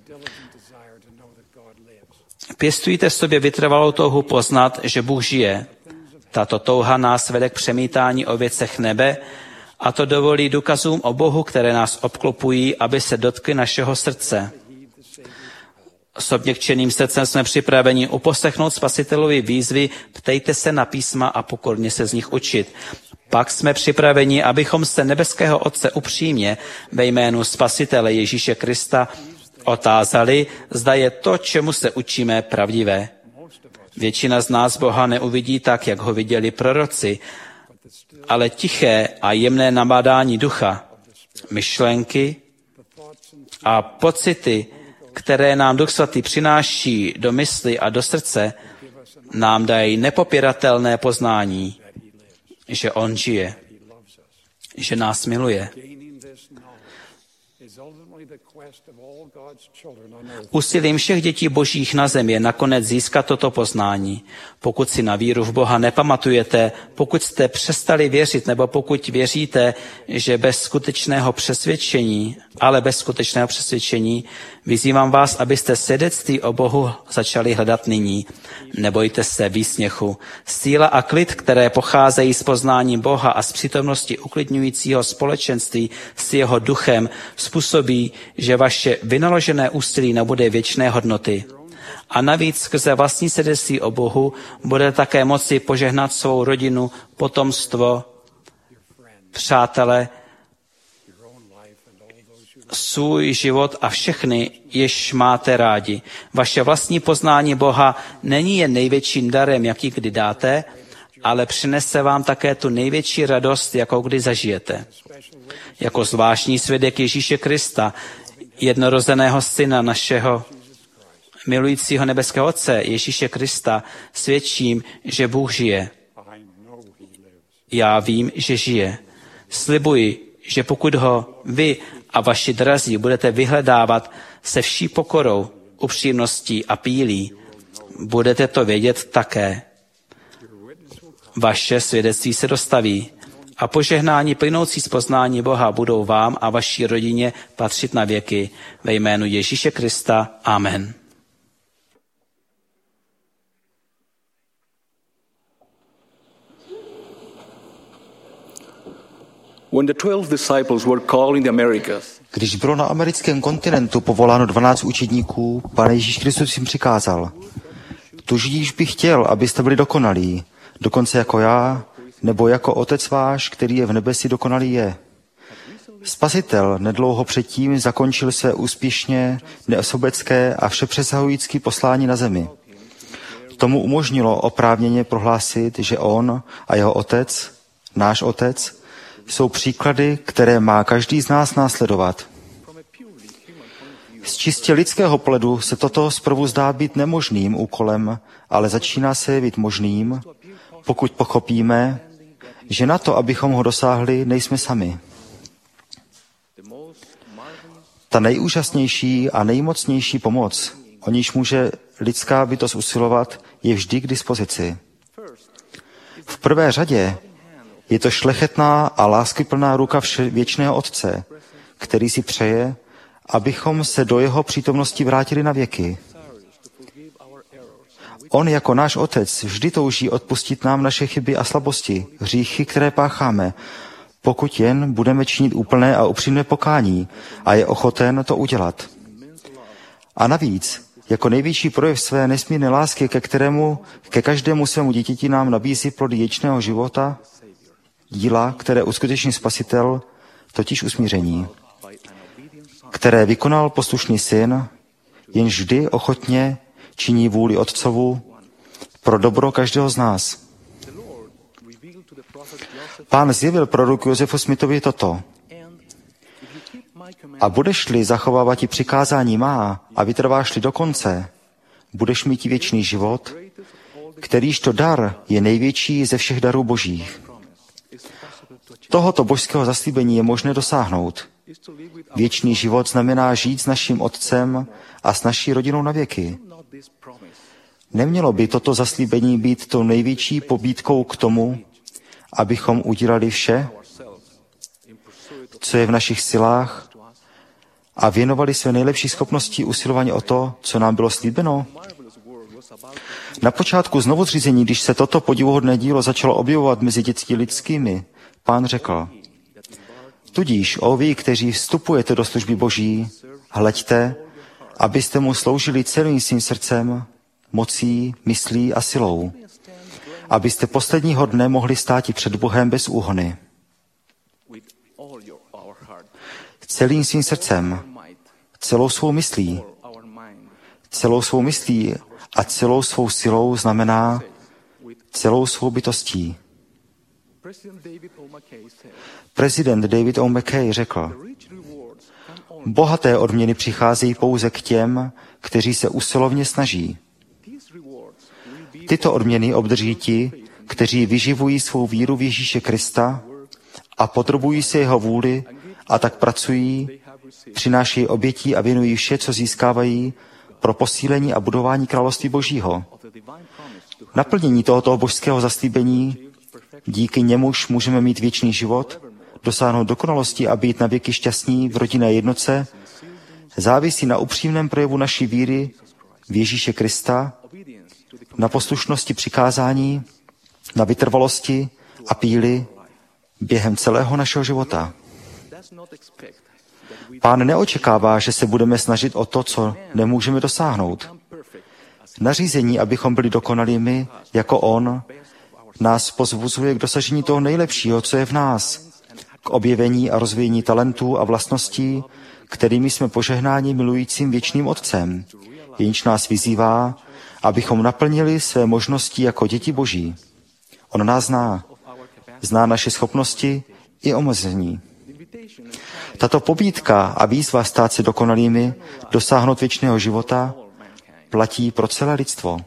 Pěstujte v sobě vytrvalou touhu poznat, že Bůh žije. Tato touha nás vede k přemítání o věcech nebe a to dovolí důkazům o Bohu, které nás obklopují, aby se dotkly našeho srdce. S obněkčeným srdcem jsme připraveni uposlechnout Spasitelovi výzvy, ptejte se na písma a pokorně se z nich učit. Pak jsme připraveni, abychom se nebeského Otce upřímně ve jménu Spasitele Ježíše Krista otázali, zda je to, čemu se učíme, pravdivé. Většina z nás Boha neuvidí tak, jak ho viděli proroci, ale tiché a jemné nabádání ducha, myšlenky a pocity, které nám Duch Svatý přináší do mysli a do srdce, nám dají nepopiratelné poznání, že on žije, že nás miluje. Úsilím všech dětí božích na zemi je nakonec získat toto poznání. Pokud si na víru v Boha nepamatujete, pokud jste přestali věřit, nebo pokud věříte, že bez skutečného přesvědčení, vyzývám vás, abyste svědectví o Bohu začali hledat nyní. Nebojte se výsměchu. Síla a klid, které pocházejí z poznání Boha a z přítomnosti uklidňujícího společenství s jeho duchem, způsobí, že vaše vynaložené úsilí nabude věčné hodnoty. A navíc skrze vlastní svědectví o Bohu bude také moci požehnat svou rodinu, potomstvo, přátele, svůj život a všechny, jež máte rádi. Vaše vlastní poznání Boha není jen největším darem, jaký kdy dáte, ale přinese vám také tu největší radost, jakou kdy zažijete. Jako zvláštní svědek Ježíše Krista, jednorozeného syna našeho milujícího nebeského Otce Ježíše Krista, svědčím, že Bůh žije. Já vím, že žije. Slibuji, že pokud ho vy a vaši drazí budete vyhledávat se vší pokorou, upřímností a pílí, budete to vědět také. Vaše svědectví se dostaví a požehnání plynoucí z poznání Boha budou vám a vaší rodině patřit na věky. Ve jménu Ježíše Krista. Amen. When the 12 disciples were called in the Americas, Když bylo na americkém kontinentu povoláno 12 učedníků, Pane Ježíš Kristus jim přikázal: Tudíž bych chtěl, abyste byli dokonalí, dokonce jako já, nebo jako Otec váš, který je v nebesi, dokonalý je. Spasitel nedlouho předtím zakončil své úspěšně neosobecké a všepřesahující poslání na zemi. Tomu umožnilo oprávněně prohlásit, že on a jeho Otec, náš Otec, jsou příklady, které má každý z nás následovat. Z čistě lidského pohledu se toto zprvu zdá být nemožným úkolem, ale začíná se jevit možným, pokud pochopíme, že na to, abychom ho dosáhli, nejsme sami. Ta nejúžasnější a nejmocnější pomoc, o níž může lidská bytost usilovat, je vždy k dispozici. V prvé řadě je to šlechetná a láskyplná ruka věčného Otce, který si přeje, abychom se do jeho přítomnosti vrátili na věky. On jako náš Otec vždy touží odpustit nám naše chyby a slabosti, hříchy, které pácháme, pokud jen budeme činit úplné a upřímné pokání a je ochoten to udělat. A navíc, jako největší projev své nesmírné lásky, ke každému svému dítěti nám nabízí plody věčného života, díla, které uskuteční Spasitel, totiž usmíření, které vykonal poslušný syn, jenž vždy ochotně činí vůli Otcovu pro dobro každého z nás. Pán zjevil proroku Josefu Smithovi toto. A budeš-li zachovávat i přikázání má a vytrváš-li do konce, budeš mít i věčný život, kterýž to dar je největší ze všech darů božích. Tohoto božského zaslíbení je možné dosáhnout. Věčný život znamená žít s naším Otcem a s naší rodinou na věky. Nemělo by toto zaslíbení být tou největší pobídkou k tomu, abychom udělali vše, co je v našich silách, a věnovali své nejlepší schopnosti usilování o to, co nám bylo slíbeno? Na počátku znovuzřízení, když se toto podivuhodné dílo začalo objevovat mezi dětmi lidskými, Pán řekl: tudíž, o vy, kteří vstupujete do služby Boží, hleďte, abyste mu sloužili celým svým srdcem, mocí, myslí a silou, abyste posledního dne mohli státi před Bohem bez úhony. Celým svým srdcem, celou svou myslí a celou svou silou znamená celou svou bytostí. Prezident David O. McKay řekl: bohaté odměny přicházejí pouze k těm, kteří se usilovně snaží. Tyto odměny obdrží ti, kteří vyživují svou víru v Ježíše Krista a podrobují se jeho vůli a tak pracují, přinášejí obětí a věnují vše, co získávají, pro posílení a budování království Božího. Naplnění tohoto božského zaslíbení, díky němuž můžeme mít věčný život, dosáhnout dokonalosti a být na věky šťastní v rodinné jednotce, závisí na upřímném projevu naší víry v Ježíše Krista, na poslušnosti přikázání, na vytrvalosti a píli během celého našeho života. Pán neočekává, že se budeme snažit o to, co nemůžeme dosáhnout. Nařízení, abychom byli dokonalými, jako on, nás pozbuzuje k dosažení toho nejlepšího, co je v nás, k objevení a rozvíjení talentů a vlastností, kterými jsme požehnáni milujícím věčným Otcem, jenž nás vyzývá, abychom naplnili své možnosti jako děti Boží. On nás zná naše schopnosti i omezení. Tato pobídka a výzva stát se dokonalými, dosáhnout věčného života, platí pro celé lidstvo.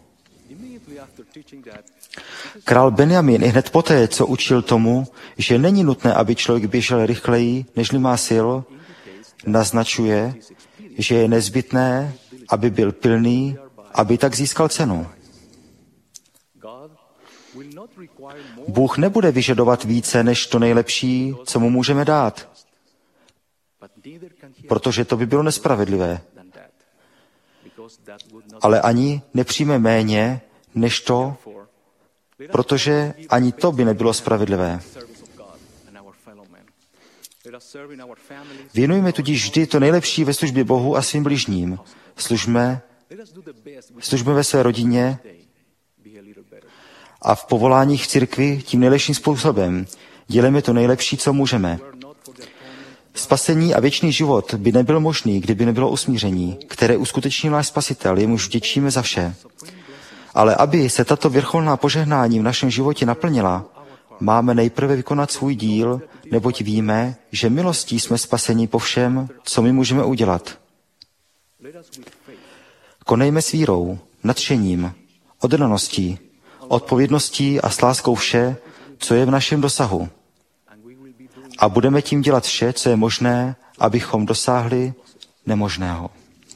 Král Benjamin i hned poté, co učil tomu, že není nutné, aby člověk běžel rychleji, nežli má sil, naznačuje, že je nezbytné, aby byl pilný, aby tak získal cenu. Bůh nebude vyžadovat více než to nejlepší, co mu můžeme dát, protože to by bylo nespravedlivé. Ale ani nepřijme méně než to, protože ani to by nebylo spravedlivé. Věnujme tudíž vždy to nejlepší ve službě Bohu a svým bližním. Služme ve své rodině a v povoláních v církvi tím nejlepším způsobem. Dělejme to nejlepší, co můžeme. Spasení a věčný život by nebyl možný, kdyby nebylo usmíření, které uskutečnil náš Spasitel, jemuž vděčíme za vše. Ale aby se tato vrcholná požehnání v našem životě naplnila, máme nejprve vykonat svůj díl, neboť víme, že milostí jsme spaseni po všem, co my můžeme udělat. Konejme s vírou, nadšením, oddaností, odpovědností a s láskou vše, co je v našem dosahu. A budeme tím dělat vše, co je možné, abychom dosáhli nemožného.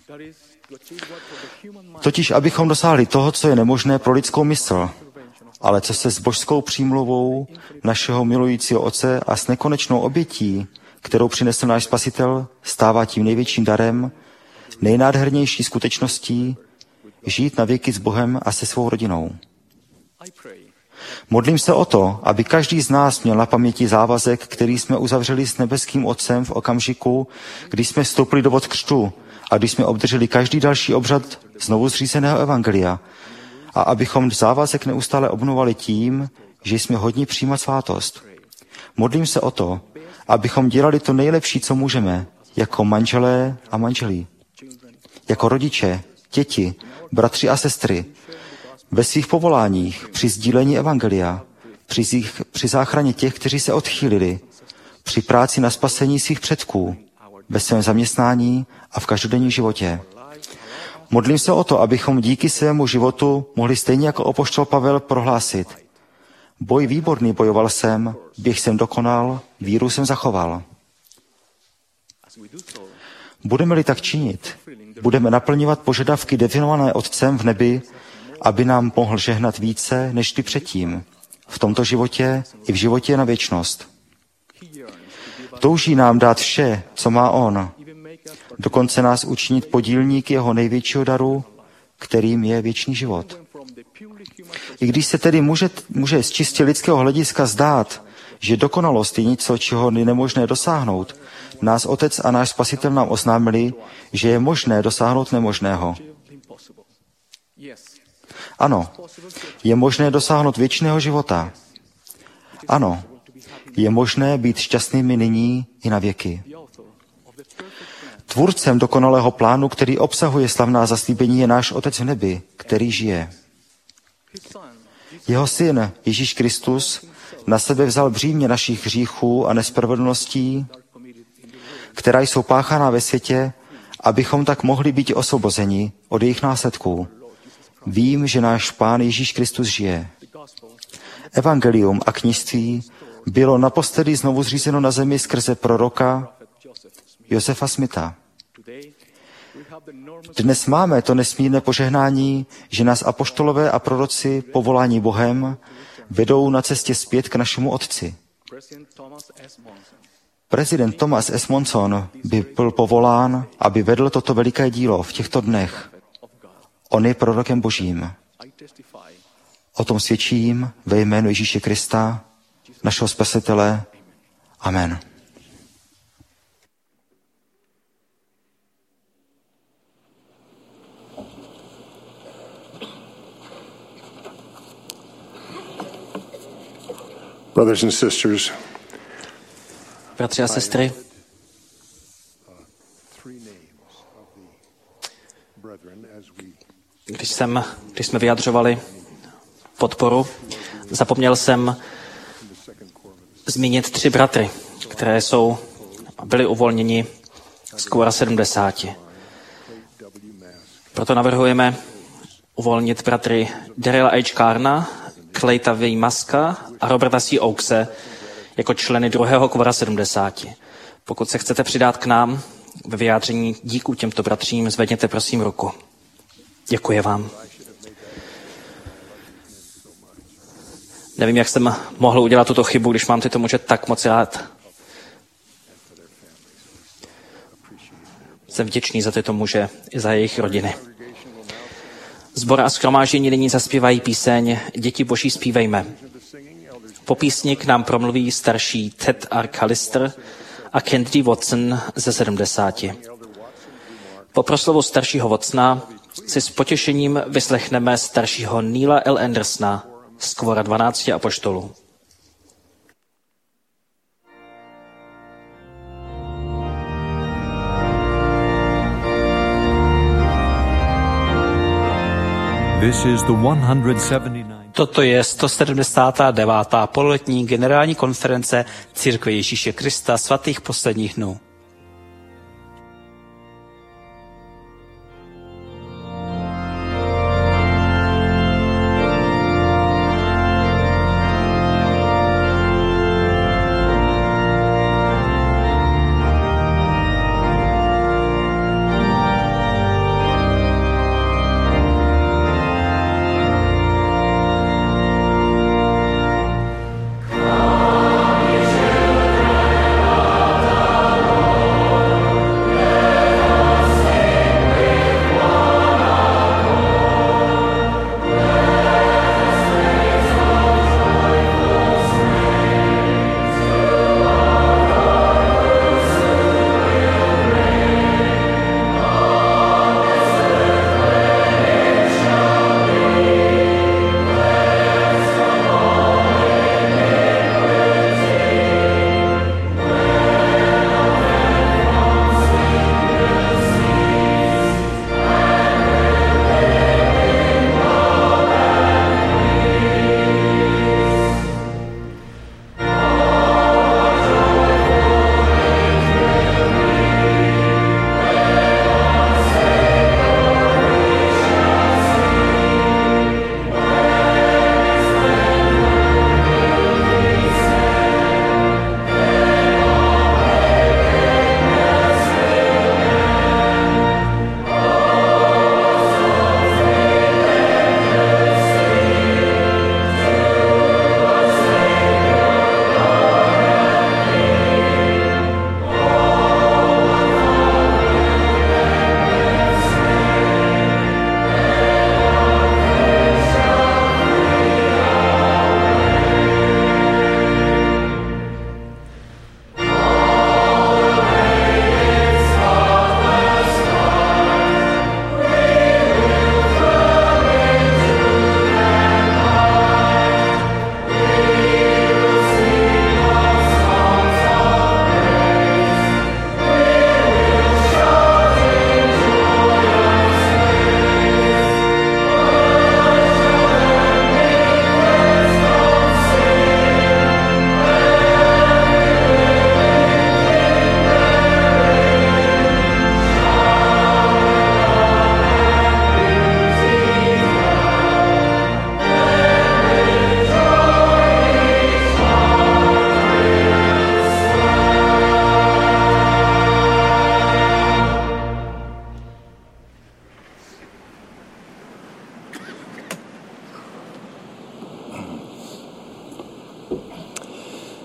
Totiž abychom dosáhli toho, co je nemožné pro lidskou mysl, ale co se s božskou přímluvou našeho milujícího Otce a s nekonečnou obětí, kterou přinesl náš Spasitel, stává tím největším darem, nejnádhernější skutečností, žít na věky s Bohem a se svou rodinou. Modlím se o to, aby každý z nás měl na paměti závazek, který jsme uzavřeli s nebeským Otcem v okamžiku, kdy jsme vstoupili do vod křtu a když jsme obdrželi každý další obřad znovu zřízeného evangelia. A abychom závazek neustále obnovovali tím, že jsme hodni přijímat svátost. Modlím se o to, abychom dělali to nejlepší, co můžeme, jako manželé a manželí, jako rodiče, děti, bratři a sestry, ve svých povoláních, při sdílení evangelia, při záchraně těch, kteří se odchýlili, při práci na spasení svých předků, ve svém zaměstnání a v každodenním životě. Modlím se o to, abychom díky svému životu mohli stejně jako apoštol Pavel prohlásit: Boj výborný bojoval jsem, běh jsem dokonal, víru jsem zachoval. Budeme-li tak činit, budeme naplňovat požadavky definované Otcem v nebi, aby nám mohl žehnat více než ty předtím, v tomto životě i v životě na věčnost. Touží nám dát vše, co má on, dokonce nás učinit podílníky jeho největšího daru, kterým je věčný život. I když se tedy může z čistě lidského hlediska zdát, že dokonalost je něco, čeho je nemožné dosáhnout, nás Otec a náš Spasitel nám oznámili, že je možné dosáhnout nemožného. Ano, je možné dosáhnout věčného života. Ano, je možné být šťastnými nyní i na věky. Tvůrcem dokonalého plánu, který obsahuje slavná zaslíbení, je náš Otec v nebi, který žije. Jeho syn, Ježíš Kristus, na sebe vzal břímě našich hříchů a nespravedlností, která jsou páchaná ve světě, abychom tak mohli být osvobozeni od jejich následků. Vím, že náš Pán Ježíš Kristus žije. Evangelium a kněžství bylo naposledy znovu zřízeno na zemi skrze proroka Josefa Smitha. Dnes máme to nesmírné požehnání, že nás apoštolové a proroci povolání Bohem vedou na cestě zpět k našemu Otci. Prezident Thomas S. Monson by byl povolán, aby vedl toto veliké dílo v těchto dnech. On je prorokem Božím. O tom svědčím ve jménu Ježíše Krista, našeho Spasitele. Amen. Brothers and sisters, Bratři a sestry, když jsme vyjadřovali podporu, zapomněl jsem zmínit 3 bratry, které byli uvolněni z kvora 70. Proto navrhujeme uvolnit bratry Daryla H. Carna, Clayta V. Maska a Roberta C. Oakse jako členy 2. kvora 70. Pokud se chcete přidat k nám ve vyjádření díku těmto bratřím, zvedněte prosím ruku. Děkuji vám. Nevím, jak jsem mohl udělat tuto chybu, když mám tyto muže tak moc rád. Jsem vděčný za tyto muže i za jejich rodiny. Sbor a shromáždění nyní zaspívají píseň Děti Boží zpívejme. Po písni k nám promluví starší Ted R. Callister a Kennedy Watson ze 70. Po proslovu staršího Watsona si s potěšením vyslechneme staršího Neila L. Andersona z kvora 12 apoštolů. This is the 179. Toto je 179. pololetní generální konference Církve Ježíše Krista svatých posledních dnů.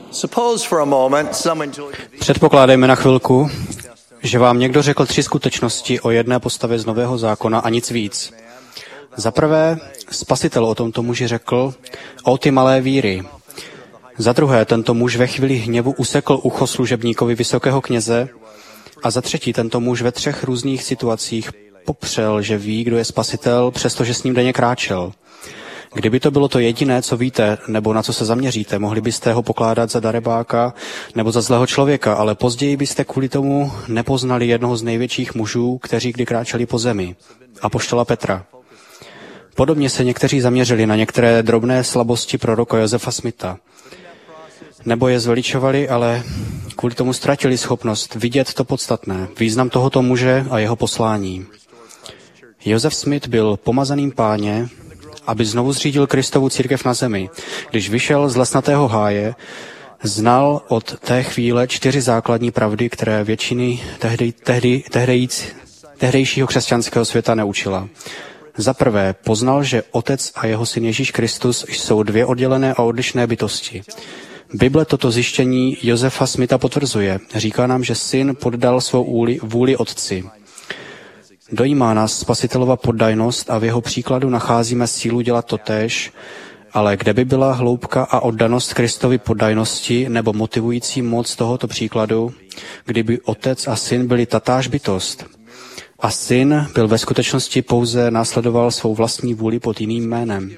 Předpokládejme na chvilku, že vám někdo řekl 3 skutečnosti o jedné postavě z Nového zákona a nic víc. Za prvé, Spasitel o tomto muži řekl: o ty malé víry. Za druhé, tento muž ve chvíli hněvu usekl ucho služebníkovi vysokého kněze. A za třetí, tento muž ve 3 různých situacích popřel, že ví, kdo je Spasitel, přestože s ním denně kráčel. Kdyby to bylo to jediné, co víte, nebo na co se zaměříte, mohli byste ho pokládat za darebáka nebo za zlého člověka, ale později byste kvůli tomu nepoznali jednoho z největších mužů, kteří kdy kráčeli po zemi, apoštola Petra. Podobně se někteří zaměřili na některé drobné slabosti proroka Josefa Smitha. Nebo je zveličovali, ale kvůli tomu ztratili schopnost vidět to podstatné, význam tohoto muže a jeho poslání. Josef Smith byl pomazaným Páně, aby znovu zřídil Kristovu církev na zemi. Když vyšel z lesnatého háje, znal od té chvíle 4 základní pravdy, které většiny tehdejšího křesťanského světa neučila. Za prvé, poznal, že Otec a jeho syn Ježíš Kristus jsou 2 oddělené a odlišné bytosti. Bible toto zjištění Josefa Smitha potvrzuje. Říká nám, že syn poddal svou vůli otci. Dojímá nás Spasitelova poddajnost a v jeho příkladu nacházíme sílu dělat totéž, ale kde by byla hloubka a oddanost Kristovy poddajnosti nebo motivující moc tohoto příkladu, kdyby otec a syn byli tatáž bytost a syn byl ve skutečnosti pouze následoval svou vlastní vůli pod jiným jménem.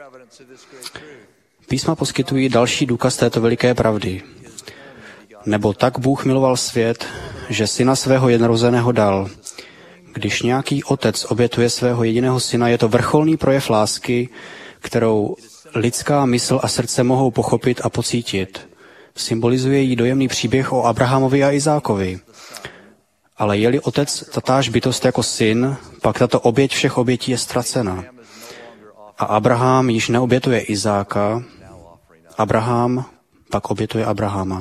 Písma poskytují další důkaz této veliké pravdy. Nebo tak Bůh miloval svět, že syna svého jednorozeného dal. Když nějaký otec obětuje svého jediného syna, je to vrcholný projev lásky, kterou lidská mysl a srdce mohou pochopit a pocítit. Symbolizuje jí dojemný příběh o Abrahamovi a Izákovi. Ale je-li otec tatáž bytost jako syn, pak tato oběť všech obětí je ztracena. A Abraham již neobětuje Izáka, Abraham pak obětuje Abrahama.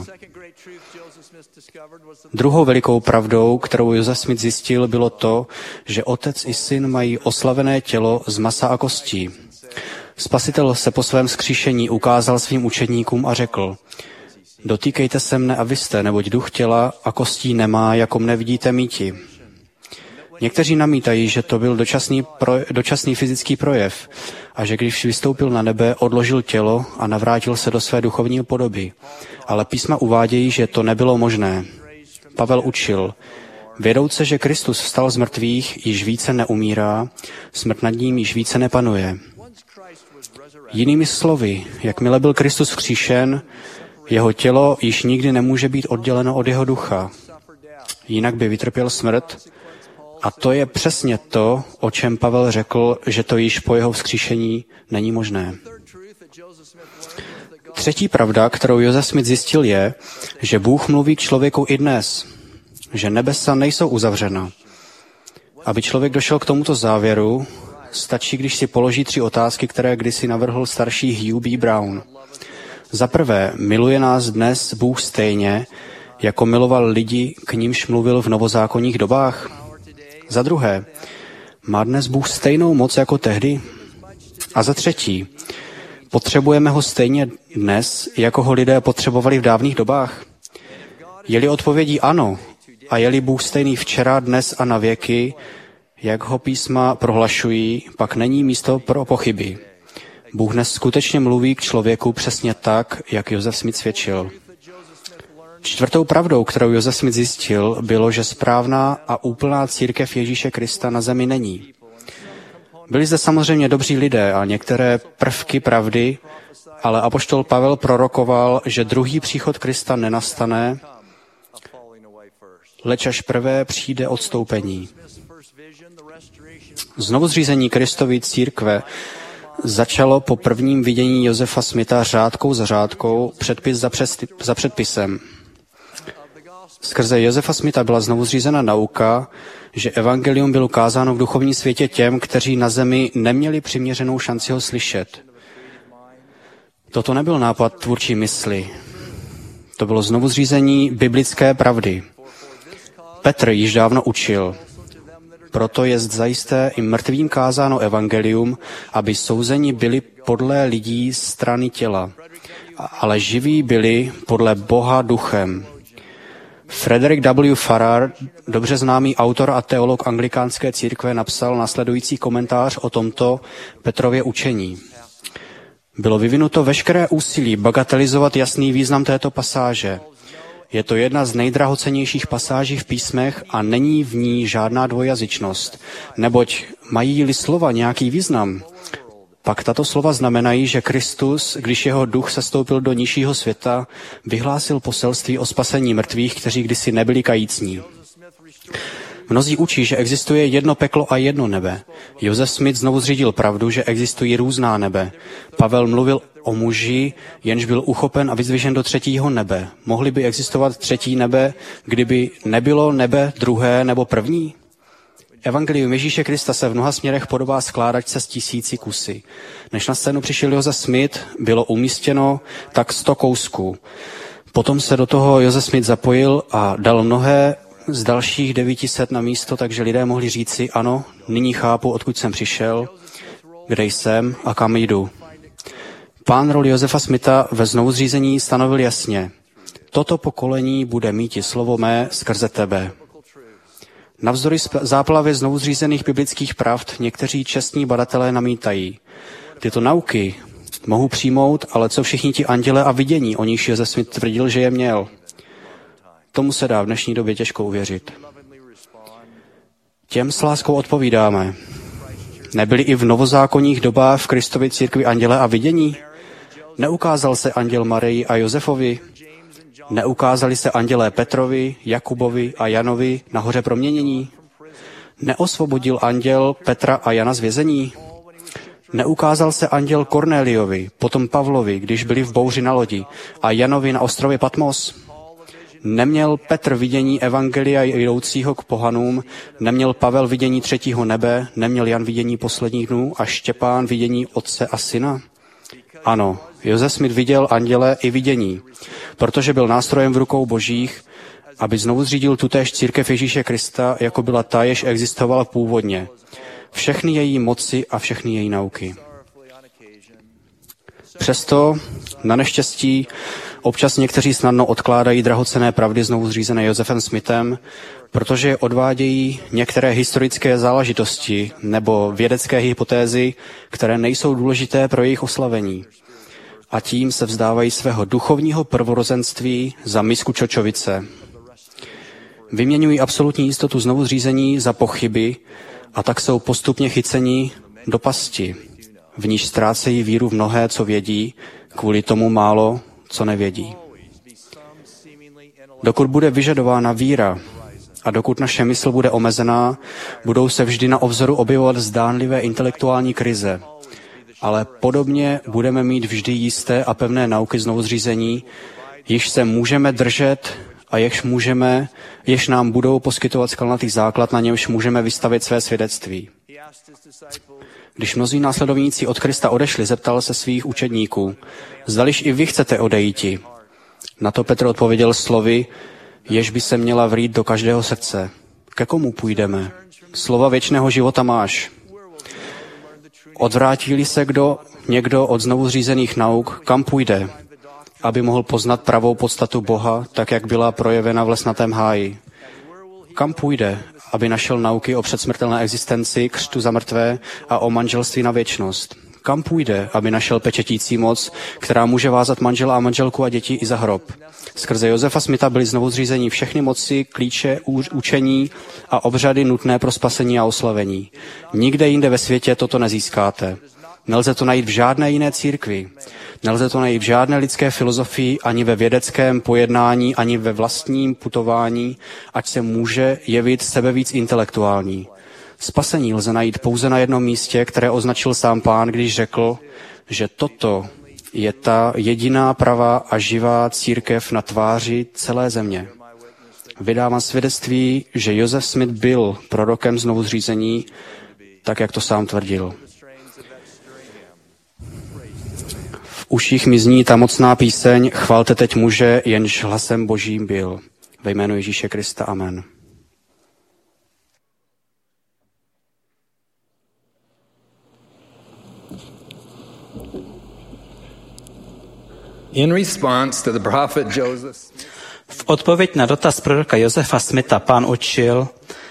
Druhou velikou pravdou, kterou Josef Smith zjistil, bylo to, že otec i syn mají oslavené tělo z masa a kostí. Spasitel se po svém vzkříšení ukázal svým učedníkům a řekl: dotýkejte se mne a vy jste, neboť duch těla a kostí nemá, jako mne vidíte míti. Někteří namítají, že to byl dočasný fyzický projev a že když vystoupil na nebe, odložil tělo a navrátil se do své duchovní podoby. Ale písma uvádějí, že to nebylo možné. Pavel učil: vědouce, že Kristus vstal z mrtvých, již více neumírá, smrt nad ním již více nepanuje. Jinými slovy, jakmile byl Kristus vzkříšen, jeho tělo již nikdy nemůže být odděleno od jeho ducha. Jinak by vytrpěl smrt. A to je přesně to, o čem Pavel řekl, že to již po jeho vzkříšení není možné. Třetí pravda, kterou Josef Smith zjistil, je, že Bůh mluví k člověku i dnes, že nebesa nejsou uzavřena. Aby člověk došel k tomuto závěru, stačí, když si položí 3 otázky, které kdysi navrhl starší Hugh B. Brown. Za prvé, miluje nás dnes Bůh stejně, jako miloval lidi, k nímž mluvil v novozákonních dobách? Za druhé, má dnes Bůh stejnou moc jako tehdy? A za třetí, potřebujeme ho stejně dnes, jako ho lidé potřebovali v dávných dobách? Je-li odpovědí ano, a je-li Bůh stejný včera, dnes a na věky, jak ho písma prohlašují, pak není místo pro pochyby. Bůh dnes skutečně mluví k člověku přesně tak, jak Josef Smith svědčil. Čtvrtou pravdou, kterou Josef Smith zjistil, bylo, že správná a úplná církev Ježíše Krista na zemi není. Byli zde samozřejmě dobří lidé a některé prvky pravdy, ale apoštol Pavel prorokoval, že druhý příchod Krista nenastane, leč až prvé přijde odstoupení. Znovuzřízení Kristovy církve začalo po prvním vidění Josefa Smitha řádkou za řádkou, předpis za předpisem. Skrze Josefa Smitha byla znovu zřízena nauka, že evangelium bylo kázáno v duchovním světě těm, kteří na zemi neměli přiměřenou šanci ho slyšet. Toto nebyl nápad tvůrčí mysli. To bylo znovu zřízení biblické pravdy. Petr již dávno učil. Proto je zajisté i mrtvým kázáno evangelium, aby souzeni byli podle lidí strany těla. ale živí byli podle Boha duchem. Frederick W. Farrar, dobře známý autor a teolog anglikánské církve, napsal následující komentář o tomto Petrově učení. Bylo vyvinuto veškeré úsilí bagatelizovat jasný význam této pasáže. Je to jedna z nejdrahocennějších pasáží v písmech a není v ní žádná dvojjazyčnost, neboť mají-li slova nějaký význam, pak tato slova znamenají, že Kristus, když jeho duch sestoupil do nižšího světa, vyhlásil poselství o spasení mrtvých, kteří kdysi nebyli kajícní. Mnozí učí, že existuje jedno peklo a jedno nebe. Joseph Smith znovu zřídil pravdu, že existují různá nebe. Pavel mluvil o muži, jenž byl uchopen a vyzdvižen do třetího nebe. Mohly by existovat třetí nebe, kdyby nebylo nebe druhé nebo první? Evangelium Ježíše Krista se v mnoha směrech podobá skládačce z 1000 kusy. Než na scénu přišel Joseph Smith, bylo umístěno tak 100 kousků. Potom se do toho Joseph Smith zapojil a dal mnohé z dalších 900 na místo, takže lidé mohli říci, ano, nyní chápu, odkud jsem přišel, kde jsem a kam jdu. Pán roli Josefa Smitha ve znovuzřízení stanovil jasně. Toto pokolení bude míti slovo mé skrze tebe. Navzdory záplavě znovuzřízených biblických pravd někteří čestní badatelé namítají. Tyto nauky mohu přijmout, ale co všichni ti anděle a vidění, o nichž Joseph Smith tvrdil, že je měl. Tomu se dá v dnešní době těžko uvěřit. Těm s láskou odpovídáme. Nebyli i v novozákonních dobách v Kristově církvi anděle a vidění? Neukázal se anděl Marii a Josefovi? Neukázali se andělé Petrovi, Jakubovi a Janovi na hoře proměnění? Neosvobodil anděl Petra a Jana z vězení? Neukázal se anděl Kornéliovi, potom Pavlovi, když byli v bouři na lodi, a Janovi na ostrově Patmos? Neměl Petr vidění evangelia jdoucího k pohanům, neměl Pavel vidění třetího nebe, neměl Jan vidění posledních dnů a Štěpán vidění otce a syna? Ano, Joseph Smith viděl anděle i vidění, protože byl nástrojem v rukou božích, aby znovu zřídil tutéž církev Ježíše Krista, jako byla ta, jež existovala původně. Všechny její moci a všechny její nauky. Přesto, na neštěstí, občas někteří snadno odkládají drahocenné pravdy znovu zřízené Josephem Smithem, protože odvádějí některé historické záležitosti nebo vědecké hypotézy, které nejsou důležité pro jejich oslavení. A tím se vzdávají svého duchovního prvorozenství za misku čočovice. Vyměňují absolutní jistotu znovu zřízení za pochyby a tak jsou postupně chyceni do pasti, v níž ztrácejí víru v mnohé, co vědí, kvůli tomu málo, co nevědí. Dokud bude vyžadována víra a dokud naše mysl bude omezená, budou se vždy na obzoru objevovat zdánlivé intelektuální krize. Ale podobně budeme mít vždy jisté a pevné nauky znovuzřízení, jichž se můžeme držet a jež nám budou poskytovat skalnatý základ, na němž můžeme vystavit své svědectví. Když mnozí následovníci od Krista odešli, zeptal se svých učedníků, zdališ i vy chcete odejti? Na to Petr odpověděl slovy, jež by se měla vrít do každého srdce. Ke komu půjdeme? Slova věčného života máš. Odvrátí-li se někdo od znovu zřízených nauk, kam půjde, aby mohl poznat pravou podstatu Boha, tak jak byla projevena v lesnatém háji? Kam půjde, aby našel nauky o předsmrtelné existenci, křtu za mrtvé a o manželství na věčnost? Kam půjde, aby našel pečetící moc, která může vázat manžela a manželku a děti i za hrob? Skrze Josefa Smitha byly znovu zřízení všechny moci, klíče, učení a obřady nutné pro spasení a oslavení. Nikde jinde ve světě toto nezískáte. Nelze to najít v žádné jiné církvi. Nelze to najít v žádné lidské filozofii, ani ve vědeckém pojednání, ani ve vlastním putování, ať se může jevit sebevíc intelektuální. Spasení lze najít pouze na jednom místě, které označil sám Pán, když řekl, že toto je ta jediná pravá a živá církev na tváři celé země. Vydávám svědectví, že Joseph Smith byl prorokem znovuzřízení, tak jak to sám tvrdil. V uších mi zní ta mocná píseň, chvalte teď muže, jenž hlasem Božím byl. Ve jménu Ježíše Krista, amen. In response to the prophet Joseph, v odpověď na dotaz proroka Josefa Smitha Pán učil: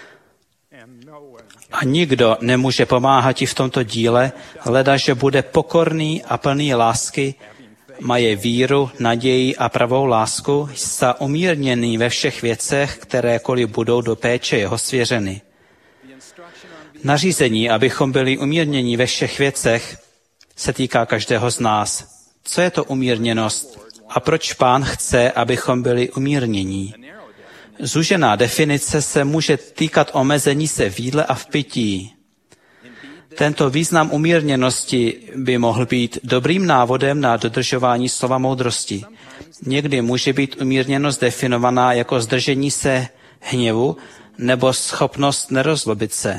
a nikdo nemůže pomáhat ti v tomto díle, leda, že bude pokorný a plný lásky, mají víru, naději a pravou lásku, jsou umírněný ve všech věcech, kterékoliv budou do péče jeho svěřeny. Nařízení, abychom byli umírnění ve všech věcech, se týká každého z nás. Co je to umírněnost a proč Pán chce, abychom byli umírnění? Zúžená definice se může týkat omezení se v jídle a v pití. Tento význam umírněnosti by mohl být dobrým návodem na dodržování slova moudrosti. Někdy může být umírněnost definovaná jako zdržení se hněvu nebo schopnost nerozlobit se.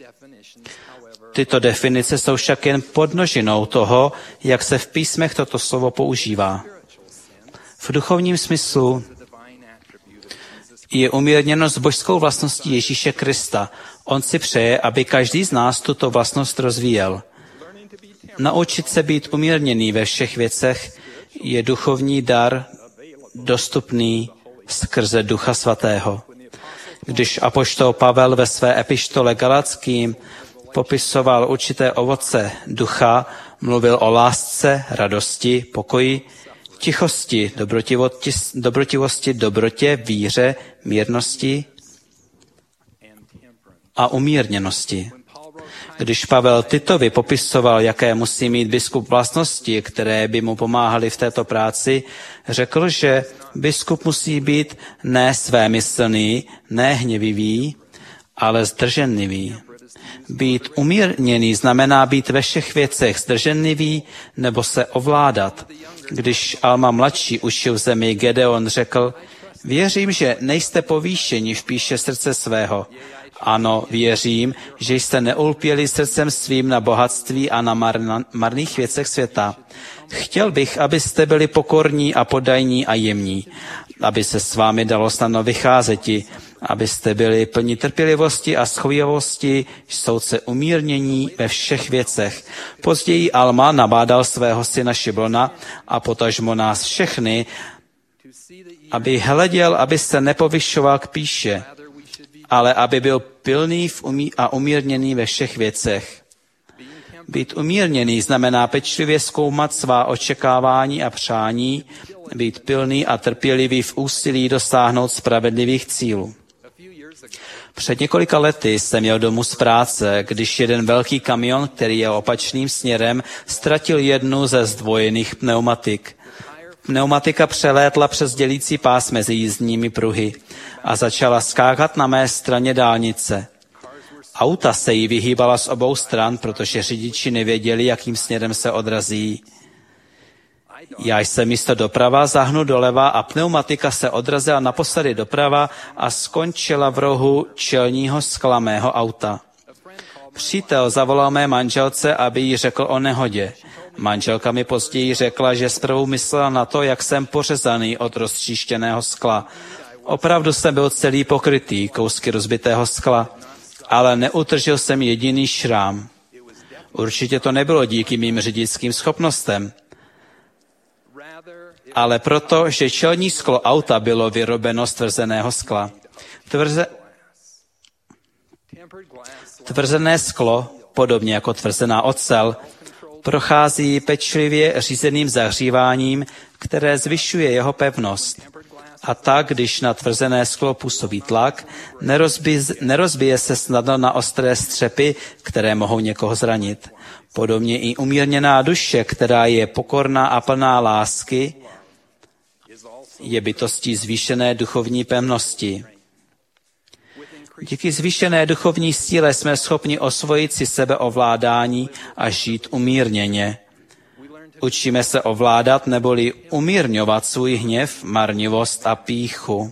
Tyto definice jsou však jen podnožinou toho, jak se v písmech toto slovo používá. V duchovním smyslu je umírněnost božskou vlastností Ježíše Krista. On si přeje, aby každý z nás tuto vlastnost rozvíjel. Naučit se být umírněný ve všech věcech je duchovní dar dostupný skrze Ducha Svatého. Když apoštol Pavel ve své epištole Galackým popisoval určité ovoce ducha, mluvil o lásce, radosti, pokoji, tichosti, dobrotivosti, dobrotě, víře, mírnosti a umírněnosti. Když Pavel Titovi popisoval, jaké musí mít biskup vlastnosti, které by mu pomáhaly v této práci, řekl, že biskup musí být ne svémyslný, ne hněvivý, ale zdrženlivý. Být umírněný znamená být ve všech věcech zdrženlivý nebo se ovládat. Když Alma mladší učil v zemi, Gedeon řekl: věřím, že nejste povýšeni v píše srdce svého. Ano, věřím, že jste neulpěli srdcem svým na bohatství a na marných věcech světa. Chtěl bych, abyste byli pokorní a podajní a jemní, aby se s vámi dalo snadno vycházeti, abyste byli plní trpělivosti a schovývavosti, souce umírnění ve všech věcech. Později Alma nabádal svého syna Šiblona a potažmo nás všechny, aby hleděl, aby se nepovyšoval k píše, ale aby byl pilný a umírněný ve všech věcech. Být umírněný znamená pečlivě zkoumat svá očekávání a přání, být pilný a trpělivý v úsilí dosáhnout spravedlivých cílů. Před několika lety jsem jel domů z práce, když jeden velký kamion, který jel opačným směrem, ztratil jednu ze zdvojených pneumatik. Pneumatika přelétla přes dělící pás mezi jízdními pruhy a začala skákat na mé straně dálnice. Auta se jí vyhýbala z obou stran, protože řidiči nevěděli, jakým směrem se odrazí. Já jsem místo doprava zahnul doleva a pneumatika se odrazila naposledy doprava a skončila v rohu čelního skla mého auta. Přítel zavolal mé manželce, aby jí řekl o nehodě. Manželka mi později řekla, že zprvu myslela na to, jak jsem pořezaný od roztříštěného skla. Opravdu jsem byl celý pokrytý kousky rozbitého skla, ale neutržil jsem jediný šrám. Určitě to nebylo díky mým řidičským schopnostem, ale proto, že čelní sklo auta bylo vyrobeno z tvrzeného skla. Tvrzené sklo, podobně jako tvrzená ocel, prochází pečlivě řízeným zahříváním, které zvyšuje jeho pevnost. A tak, když na tvrzené sklo působí tlak, nerozbije se snadno na ostré střepy, které mohou někoho zranit. Podobně i umírněná duše, která je pokorná a plná lásky, je bytostí zvýšené duchovní pevnosti. Díky zvýšené duchovní síle jsme schopni osvojit si sebeovládání a žít umírněně. Učíme se ovládat neboli umírňovat svůj hněv, marnivost a pýchu.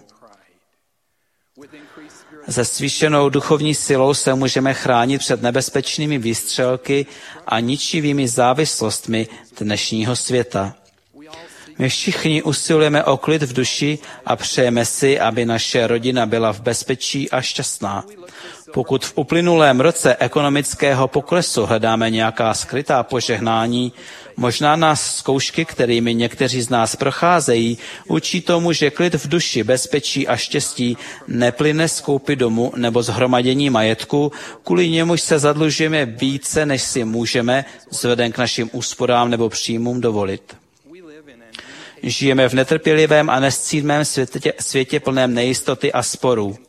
Se zvýšenou duchovní silou se můžeme chránit před nebezpečnými výstřelky a ničivými závislostmi dnešního světa. My všichni usilujeme o klid v duši a přejeme si, aby naše rodina byla v bezpečí a šťastná. Pokud v uplynulém roce ekonomického poklesu hledáme nějaká skrytá požehnání, možná nás zkoušky, kterými někteří z nás procházejí, učí tomu, že klid v duši, bezpečí a štěstí neplyne z koupy domu nebo zhromadění majetku, kvůli němuž se zadlužujeme více, než si můžeme, vzhledem k našim úsporám nebo příjmům dovolit. Žijeme v netrpělivém a nescídmém světě plném nejistoty a sporů.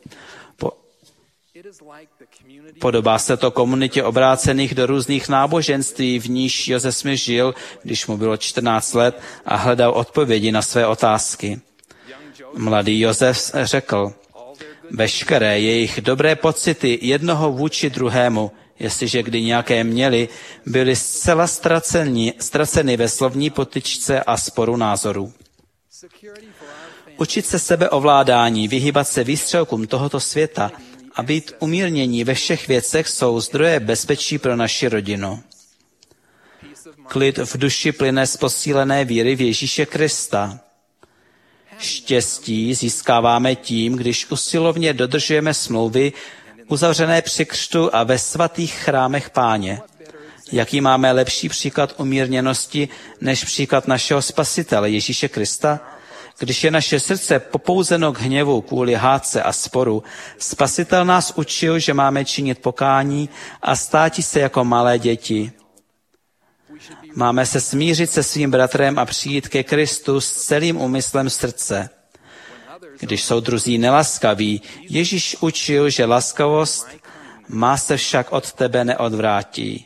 Podobá se to komunitě obrácených do různých náboženství, v níž Josef Smith žil, když mu bylo 14 let a hledal odpovědi na své otázky. Mladý Josef řekl, veškeré jejich dobré pocity jednoho vůči druhému, jestliže kdy nějaké měli, byly zcela ztraceny ve slovní potyčce a sporu názorů. Učit se sebeovládání, vyhýbat se výstřelkům tohoto světa a být umírnění ve všech věcech jsou zdroje bezpečí pro naši rodinu. Klid v duši plyne z posílené víry v Ježíše Krista. Štěstí získáváme tím, když usilovně dodržujeme smlouvy uzavřené při křtu a ve svatých chrámech Páně. Jaký máme lepší příklad umírněnosti než příklad našeho Spasitele Ježíše Krista? Když je naše srdce popouzeno k hněvu kvůli hádce a sporu, Spasitel nás učil, že máme činit pokání a státi se jako malé děti. Máme se smířit se svým bratrem a přijít ke Kristu s celým úmyslem srdce. Když jsou druzí nelaskaví, Ježíš učil, že laskavost má se však od tebe neodvrátí.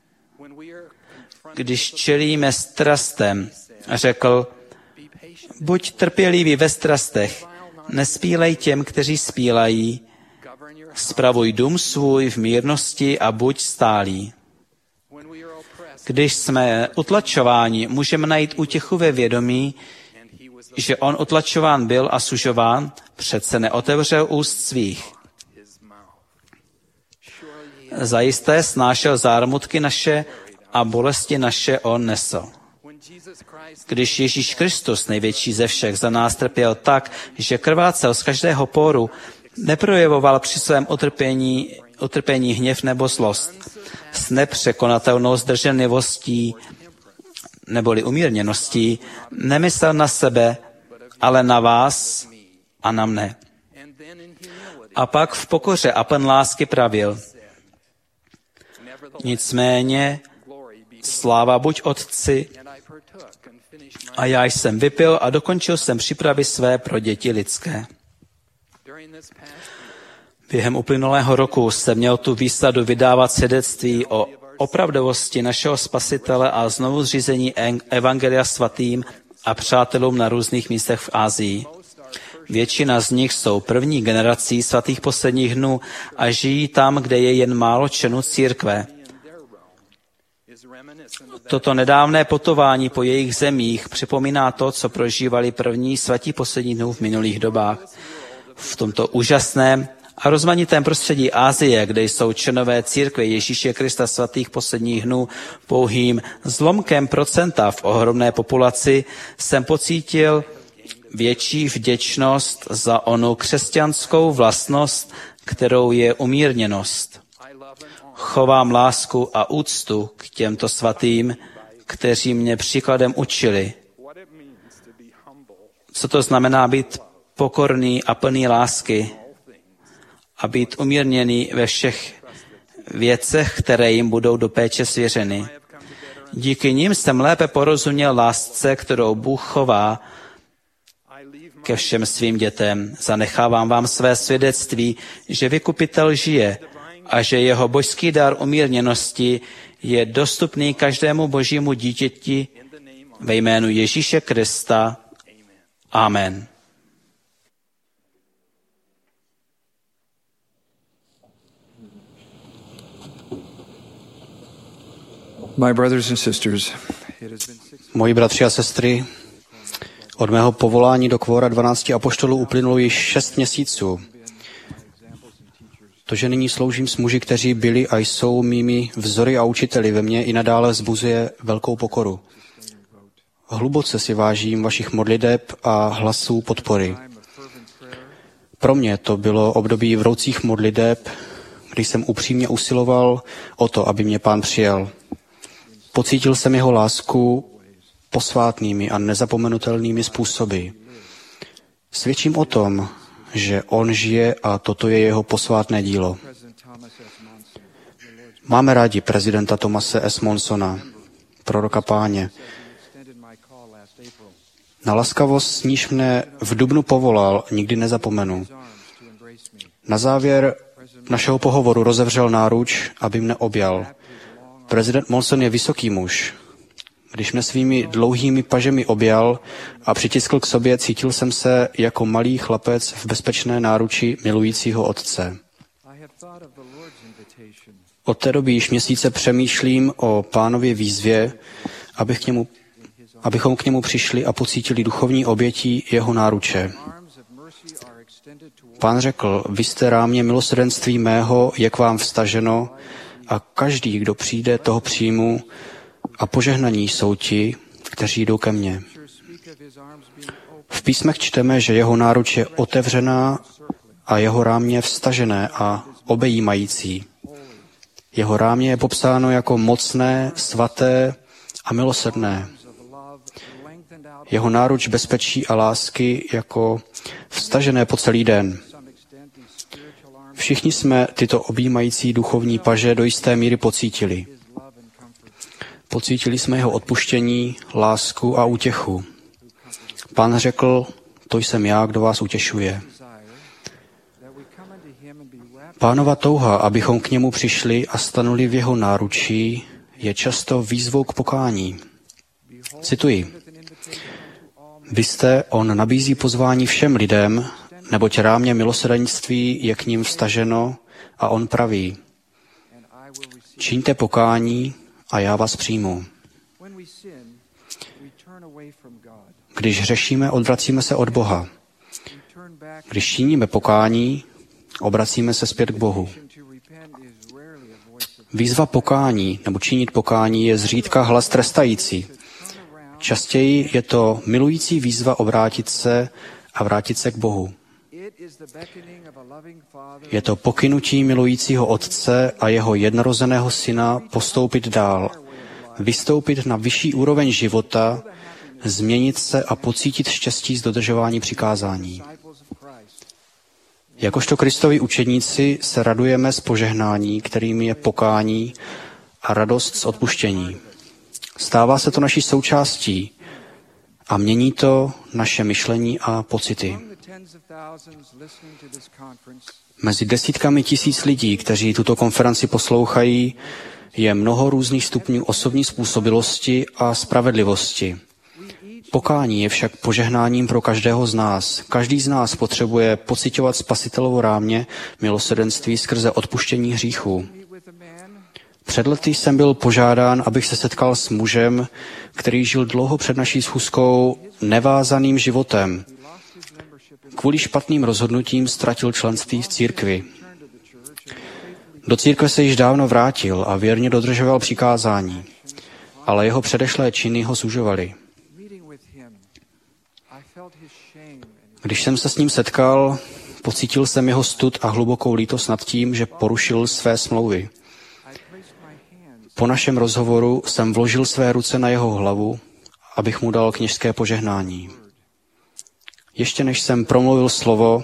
Když čelíme strastem, řekl, buď trpělivý ve strastech, nespílej těm, kteří spílají, spravuj dům svůj v mírnosti a buď stálý. Když jsme utlačováni, můžeme najít útěchu ve vědomí, že on utlačován byl a sužován, přece neotevřel úst svých. Zajisté snášel zármutky naše a bolesti naše on nesl. Když Ježíš Kristus, největší ze všech, za nás trpěl tak, že krvácel z každého poru, neprojevoval při svém utrpení hněv nebo zlost. S nepřekonatelnou zdrženlivostí neboli umírněností nemyslel na sebe, ale na vás a na mne. A pak v pokoře a pln lásky pravil, nicméně sláva buď Otci, a já jsem vypil a dokončil jsem přípravy své pro děti lidské. Během uplynulého roku jsem měl tu výsadu vydávat svědectví o opravdovosti našeho Spasitele a znovu zřízení evangelia svatým a přátelům na různých místech v Asii. Většina z nich jsou první generací svatých posledních dnů a žijí tam, kde je jen málo členů církve. Toto nedávné putování po jejich zemích připomíná to, co prožívali první svatí posledních dnů v minulých dobách. V tomto úžasném a rozmanitém prostředí Asie, kde jsou členové církve Ježíše Krista svatých posledních dnů pouhým zlomkem procenta v ohromné populaci, jsem pocítil větší vděčnost za onu křesťanskou vlastnost, kterou je umírněnost. Chovám lásku a úctu k těmto svatým, kteří mě příkladem učili. Co to znamená být pokorný a plný lásky a být umírněný ve všech věcech, které jim budou do péče svěřeny. Díky nim jsem lépe porozuměl lásce, kterou Bůh chová ke všem svým dětem. Zanechávám vám své svědectví, že vykupitel žije a že jeho božský dar umírněnosti je dostupný každému božímu dítěti ve jménu Ježíše Krista. Amen. My brothers and sisters, Moji bratři a sestry, od mého povolání do kvora 12 apoštolů uplynulo již 6 měsíců. To, že nyní sloužím s muži, kteří byli a jsou mými vzory a učiteli, ve mně i nadále vzbuzuje velkou pokoru. Hluboce si vážím vašich modliteb a hlasů podpory. Pro mě to bylo období vroucích modliteb, když jsem upřímně usiloval o to, aby mě Pán přijal. Pocítil jsem jeho lásku posvátnými a nezapomenutelnými způsoby. Svědčím o tom, že on žije a toto je jeho posvátné dílo. Máme rádi prezidenta Thomase S. Monsona, proroka Páně. Na laskavost, s níž mne v dubnu povolal, nikdy nezapomenu. Na závěr našeho pohovoru rozevřel náruč, aby mne objal. Prezident Monson je vysoký muž. Když mne svými dlouhými pažemi objal a přitiskl k sobě, cítil jsem se jako malý chlapec v bezpečné náruči milujícího otce. Od té doby již měsíce přemýšlím o Pánově výzvě, abychom k němu přišli a pocítili duchovní obětí jeho náruče. Pán řekl, vy jste rámě milosrdenství mého, je k vám vstaženo, a každý, kdo přijde, toho přijmu, a požehnaní jsou ti, kteří jdou ke mně. V písmech čteme, že jeho náruč je otevřená a jeho rámě vstažené a obejímající. Jeho rámě je popsáno jako mocné, svaté a milosrdné. Jeho náruč bezpečí a lásky jako vstažené po celý den. Všichni jsme tyto objímající duchovní paže do jisté míry pocítili. Pocítili jsme jeho odpuštění, lásku a útěchu. Pán řekl, to jsem já, kdo vás utěšuje. Pánova touha, abychom k němu přišli a stanuli v jeho náručí, je často výzvou k pokání. Cituji. On nabízí pozvání všem lidem, neboť rámě milosrdenství je k nim vstaženo a on praví. Čiňte pokání a já vás přijmu. Když hřešíme, odvracíme se od Boha. Když činíme pokání, obracíme se zpět k Bohu. Výzva pokání nebo činit pokání je zřídka hlas trestající. Častěji je to milující výzva obrátit se a vrátit se k Bohu. Je to pokynutí milujícího Otce a jeho jednorozeného Syna postoupit dál, vystoupit na vyšší úroveň života, změnit se a pocítit štěstí z dodržování přikázání. Jakožto Kristovi učedníci se radujeme z požehnání, kterým je pokání a radost z odpuštění. Stává se to naší součástí a mění to naše myšlení a pocity. Mezi desítkami tisíc lidí, kteří tuto konferenci poslouchají, je mnoho různých stupňů osobní způsobilosti a spravedlivosti. Pokání je však požehnáním pro každého z nás. Každý z nás potřebuje pociťovat spasitelovo rámě milosrdenství skrze odpuštění hříchů. Před lety jsem byl požádán, abych se setkal s mužem, který žil dlouho před naší schůzkou nevázaným životem. Kvůli špatným rozhodnutím ztratil členství v církvi. Do církve se již dávno vrátil a věrně dodržoval přikázání, ale jeho předešlé činy ho sužovaly. Když jsem se s ním setkal, pocítil jsem jeho stud a hlubokou lítost nad tím, že porušil své smlouvy. Po našem rozhovoru jsem vložil své ruce na jeho hlavu, abych mu dal kněžské požehnání. Ještě než jsem promluvil slovo,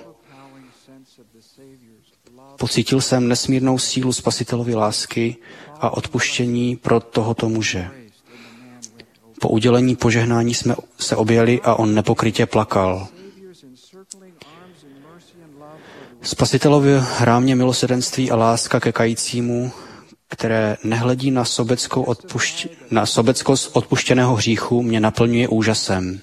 pocítil jsem nesmírnou sílu spasitelovy lásky a odpuštění pro tohoto muže. Po udělení požehnání jsme se objeli a on nepokrytě plakal. Spasitelově rámě milosrdenství a láska ke kajícímu, které nehledí na sobeckost odpuštěného hříchu, mě naplňuje úžasem.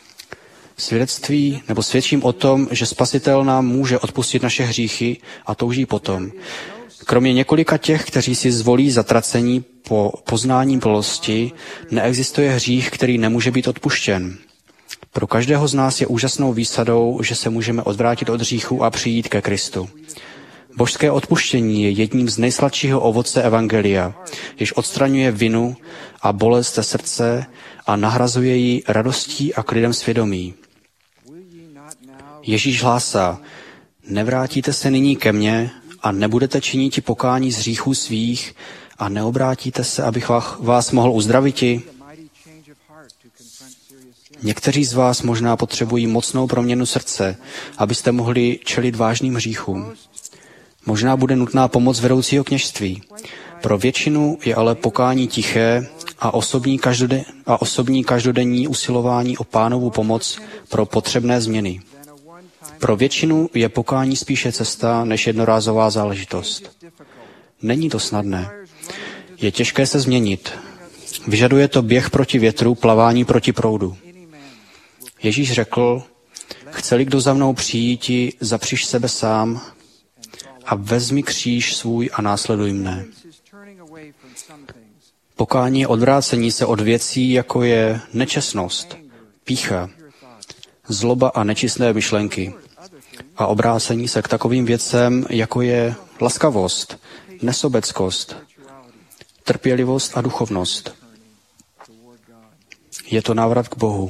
Svědčím o tom, že Spasitel nám může odpustit naše hříchy a touží potom. Kromě několika těch, kteří si zvolí zatracení po poznání milosti, neexistuje hřích, který nemůže být odpuštěn. Pro každého z nás je úžasnou výsadou, že se můžeme odvrátit od hříchu a přijít ke Kristu. Božské odpuštění je jedním z nejsladšího ovoce evangelia, jež odstraňuje vinu a bolest ze srdce a nahrazuje ji radostí a klidem svědomí. Ježíš hlásá, nevrátíte se nyní ke mně, a nebudete činiti pokání z hříchů svých a neobrátíte se, abych vás mohl uzdraviti? Někteří z vás možná potřebují mocnou proměnu srdce, abyste mohli čelit vážným hříchům. Možná bude nutná pomoc vedoucího kněžství. Pro většinu je ale pokání tiché a osobní každodenní usilování o Pánovu pomoc pro potřebné změny. Pro většinu je pokání spíše cesta než jednorázová záležitost. Není to snadné. Je těžké se změnit. Vyžaduje to běh proti větru, plavání proti proudu. Ježíš řekl, chce-li kdo za mnou přijíti, zapřiž sebe sám a vezmi kříž svůj a následuj mne. Pokání je odvrácení se od věcí, jako je nečestnost, pýcha, zloba a nečistné myšlenky. A obrácení se k takovým věcem, jako je laskavost, nesobeckost, trpělivost a duchovnost. Je to návrat k Bohu.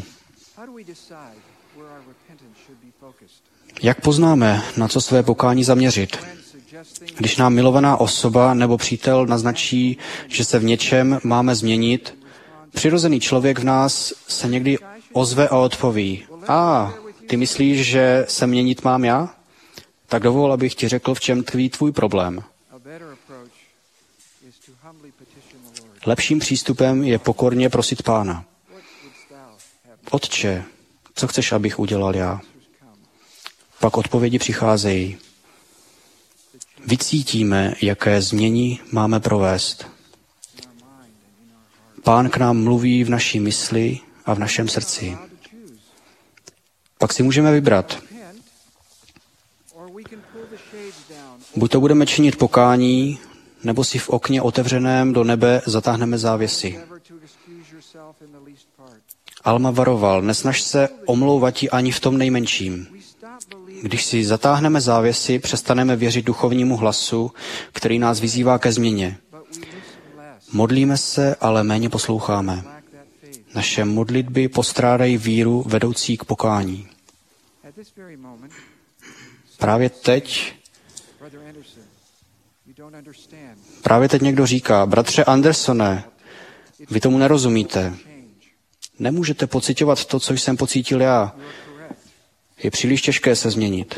Jak poznáme, na co své pokání zaměřit? Když nám milovaná osoba nebo přítel naznačí, že se v něčem máme změnit, přirozený člověk v nás se někdy ozve a odpoví. Ty myslíš, že se měnit mám já? Tak dovol, abych ti řekl, v čem tkví tvůj problém. Lepším přístupem je pokorně prosit Pána. Otče, co chceš, abych udělal já? Pak odpovědi přicházejí. Vycítíme, jaké změny máme provést. Pán k nám mluví v naší mysli a v našem srdci. Pak si můžeme vybrat. Buď to budeme činit pokání, nebo si v okně otevřeném do nebe zatáhneme závěsy. Alma varoval, nesnaž se omlouvati ani v tom nejmenším. Když si zatáhneme závěsy, přestaneme věřit duchovnímu hlasu, který nás vyzývá ke změně. Modlíme se, ale méně posloucháme. Naše modlitby postrádají víru vedoucí k pokání. Právě teď někdo říká, bratře Andersone, vy tomu nerozumíte. Nemůžete pociťovat to, co jsem pocítil já. Je příliš těžké se změnit.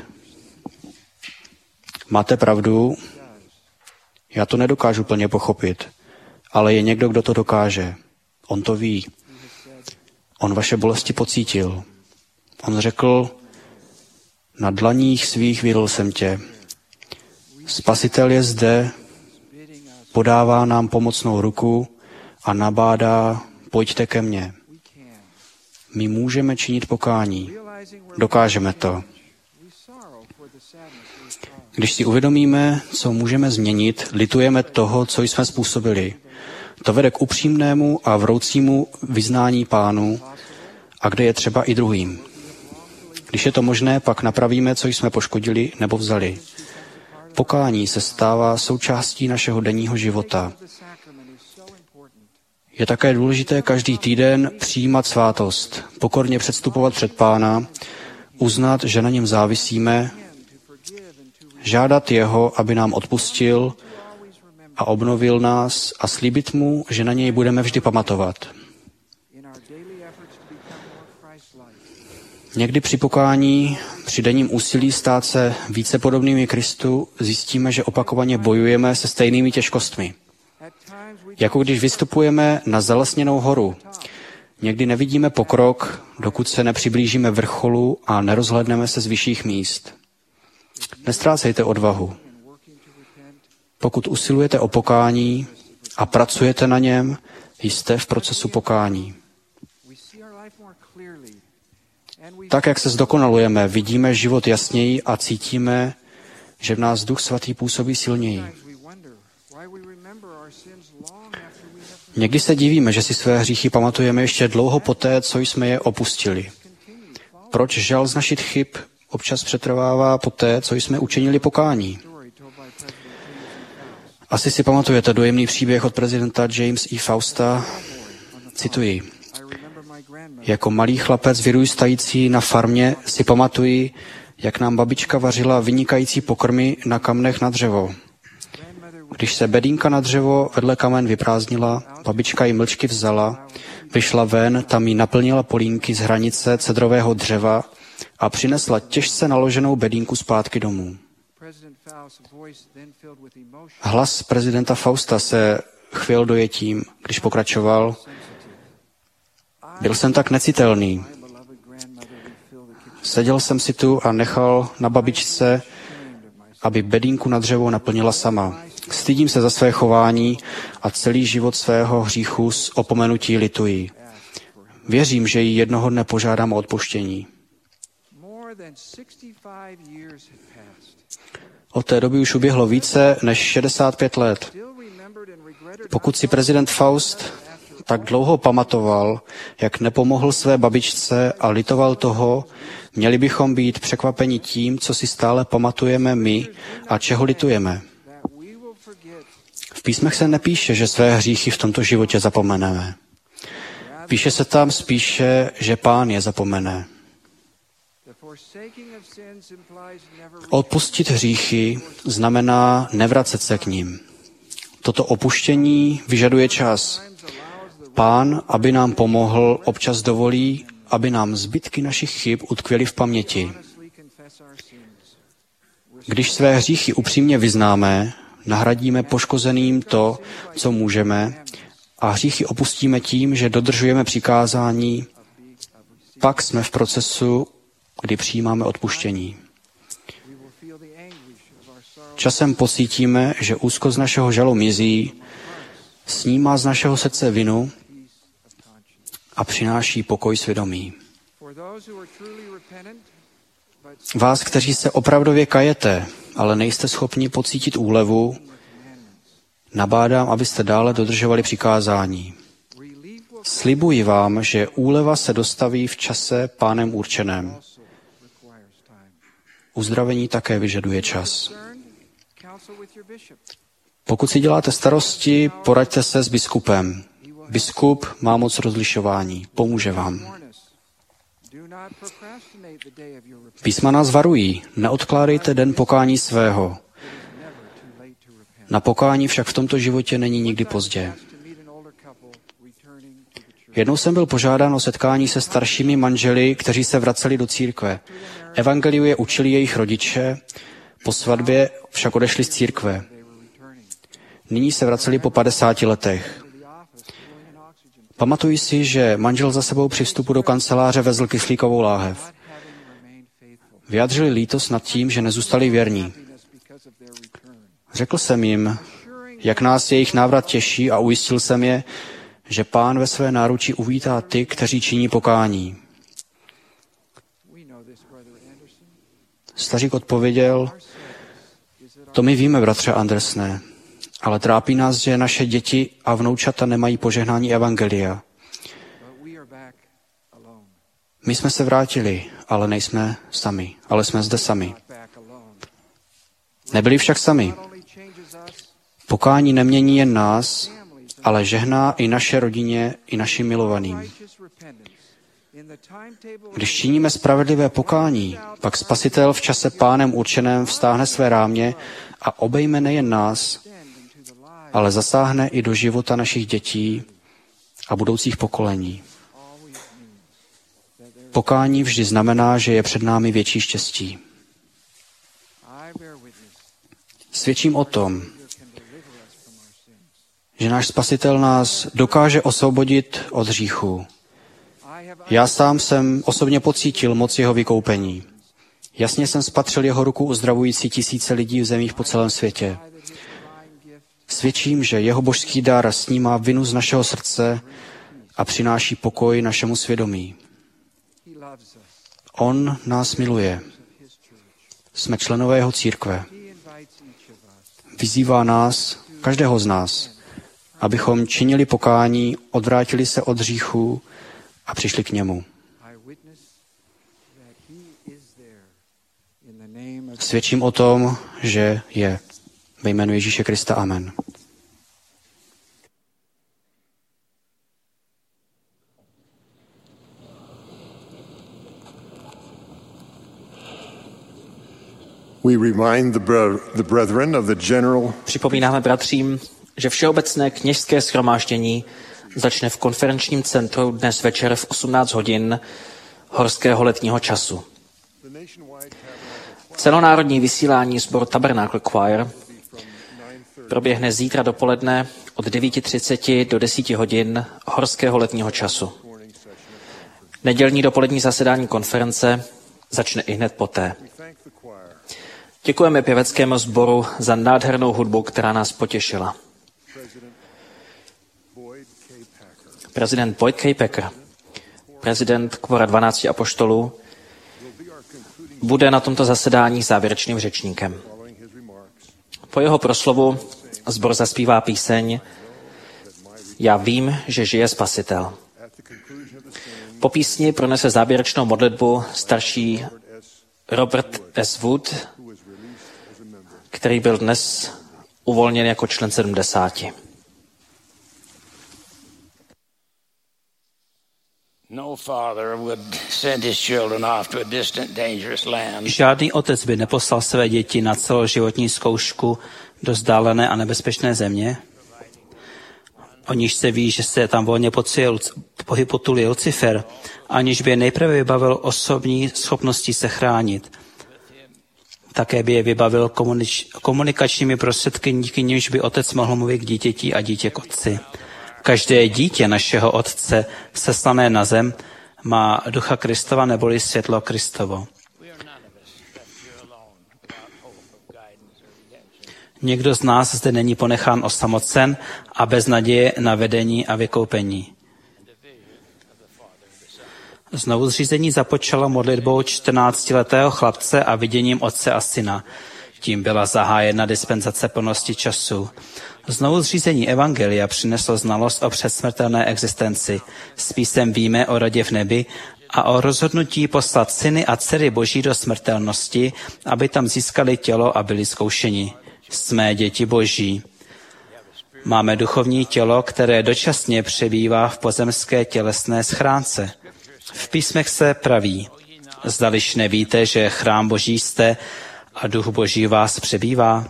Máte pravdu, já to nedokážu plně pochopit, ale je někdo, kdo to dokáže. On to ví. On vaše bolesti pocítil. On řekl, na dlaních svých vydl jsem tě. Spasitel je zde, podává nám pomocnou ruku a nabádá, pojďte ke mně. My můžeme činit pokání. Dokážeme to. Když si uvědomíme, co můžeme změnit, litujeme toho, co jsme způsobili. To vede k upřímnému a vroucímu vyznání Pánu, a kde je třeba i druhým. Když je to možné, pak napravíme, co jsme poškodili nebo vzali. Pokání se stává součástí našeho denního života. Je také důležité každý týden přijímat svátost, pokorně předstupovat před Pána, uznat, že na něm závisíme, žádat jeho, aby nám odpustil a obnovil nás a slíbit mu, že na něj budeme vždy pamatovat. Někdy při pokání, při denním úsilí stát se více podobnými Kristu, zjistíme, že opakovaně bojujeme se stejnými těžkostmi. Jako když vystupujeme na zalesněnou horu. Někdy nevidíme pokrok, dokud se nepřiblížíme vrcholu a nerozhlédneme se z vyšších míst. Nestrácejte odvahu. Pokud usilujete o pokání a pracujete na něm, jste v procesu pokání. Tak, jak se zdokonalujeme, vidíme život jasněji a cítíme, že v nás Duch Svatý působí silněji. Někdy se divíme, že si své hříchy pamatujeme ještě dlouho poté, co jsme je opustili. Proč žal z našich chyb občas přetrvává poté, co jsme učinili pokání? Asi si pamatujete dojemný příběh od prezidenta James E. Fausta. Cituji. Jako malý chlapec vyrůstající na farmě si pamatuji, jak nám babička vařila vynikající pokrmy na kamnech na dřevo. Když se bedínka na dřevo vedle kamen vyprázdnila, babička ji mlčky vzala, vyšla ven, tam jí naplnila polínky z hranice cedrového dřeva a přinesla těžce naloženou bedínku zpátky domů. Hlas prezidenta Fausta se chvěl dojetím, když pokračoval. Byl jsem tak necitelný. Seděl jsem si tu a nechal na babičce, aby bedínku na dřevo naplnila sama. Stydím se za své chování a celý život svého hříchu s opomenutí lituji. Věřím, že ji jednoho dne požádám o odpuštění. Od té doby už uběhlo více než 65 let. Pokud si prezident Faust tak dlouho pamatoval, jak nepomohl své babičce a litoval toho, měli bychom být překvapeni tím, co si stále pamatujeme my a čeho litujeme. V písmech se nepíše, že své hříchy v tomto životě zapomeneme. Píše se tam spíše, že Pán je zapomene. Odpustit hříchy znamená nevracet se k nim. Toto opuštění vyžaduje čas. Pán, aby nám pomohl, občas dovolí, aby nám zbytky našich chyb utkvěly v paměti. Když své hříchy upřímně vyznáme, nahradíme poškozeným to, co můžeme, a hříchy opustíme tím, že dodržujeme přikázání, pak jsme v procesu, kdy přijímáme odpuštění. Časem pocítíme, že úzkost našeho žalu mizí, snímá z našeho srdce vinu a přináší pokoj svědomí. Vás, kteří se opravdově kajete, ale nejste schopni pocítit úlevu, nabádám, abyste dále dodržovali přikázání. Slibuji vám, že úleva se dostaví v čase Pánem určeném. Uzdravení také vyžaduje čas. Pokud si děláte starosti, poraďte se s biskupem. Biskup má moc rozlišování, pomůže vám. Písma nás varují, neodkládejte den pokání svého. Na pokání však v tomto životě není nikdy pozdě. Jednou jsem byl požádán o setkání se staršími manželi, kteří se vraceli do církve. Evangeliu je učili jejich rodiče, po svatbě však odešli z církve. Nyní se vraceli po 50 letech. Pamatuji si, že manžel za sebou při vstupu do kanceláře vezl kyslíkovou láhev. Vyjádřili lítost nad tím, že nezůstali věrní. Řekl jsem jim, jak nás jejich návrat těší, a ujistil jsem je, že Pán ve své náručí uvítá ty, kteří činí pokání. Stařík odpověděl, to my víme, bratře Andersne, ale trápí nás, že naše děti a vnoučata nemají požehnání evangelia. My jsme se vrátili, ale nejsme sami, ale jsme zde sami. Nebyli však sami. Pokání nemění jen nás, ale žehná i naše rodině, i našim milovaným. Když činíme spravedlivé pokání, pak Spasitel v čase Pánem určeném vztáhne své rámě a obejme nejen nás, ale zasáhne i do života našich dětí a budoucích pokolení. Pokání vždy znamená, že je před námi větší štěstí. Svědčím o tom, že náš Spasitel nás dokáže osvobodit od hříchu. Já sám jsem osobně pocítil moc jeho vykoupení. Jasně jsem spatřil jeho ruku uzdravující tisíce lidí v zemích po celém světě. Svědčím, že jeho božský dar snímá vinu z našeho srdce a přináší pokoj našemu svědomí. On nás miluje. Jsme členové jeho církve. Vyzývá nás, každého z nás, abychom činili pokání, odvrátili se od hříchu a přišli k němu. Svědčím o tom, že je. Ve jménu Ježíše Krista. Amen. Připomínáme bratřím, že všeobecné kněžské shromáždění začne v konferenčním centru dnes večer v 18 hodin horského letního času. Celonárodní vysílání sboru Tabernacle Choir proběhne zítra dopoledne od 9:30 do 10 hodin horského letního času. Nedělní dopolední zasedání konference začne ihned poté. Děkujeme pěveckému sboru za nádhernou hudbu, která nás potěšila. Prezident Boyd K. Packer, prezident Kvora 12 apoštolů, bude na tomto zasedání závěrečným řečníkem. Po jeho proslovu sbor zaspívá píseň Já vím, že žije Spasitel. Po písni pronese závěrečnou modlitbu starší Robert S. Wood, který byl dnes uvolněn jako člen 70. Žádný otec by neposlal své děti na celoživotní zkoušku do vzdálené a nebezpečné země, o níž se ví, že se tam volně potuluje Lucifer, aniž by je nejprve vybavil osobní schopností se chránit. Také by je vybavil komunikačními prostředky, díky nimž by otec mohl mluvit k dítěti a dítě k otci. Každé dítě našeho Otce, seslané na zem, má ducha Kristova neboli světlo Kristovo. Někdo z nás zde není ponechán osamocen a bez naděje na vedení a vykoupení. Znovu zřízení započalo modlitbou 14letého chlapce a viděním otce a syna. Tím byla zahájena dispenzace plnosti času. Znovu zřízení evangelia přineslo znalost o předsmrtelné existenci. S písem víme o radě v nebi a o rozhodnutí poslat syny a dcery Boží do smrtelnosti, aby tam získali tělo a byli zkoušeni. Jsme děti Boží. Máme duchovní tělo, které dočasně přebývá v pozemské tělesné schránce. V písmech se praví, zdališ nevíte, že chrám Boží jste a duch Boží vás přebývá.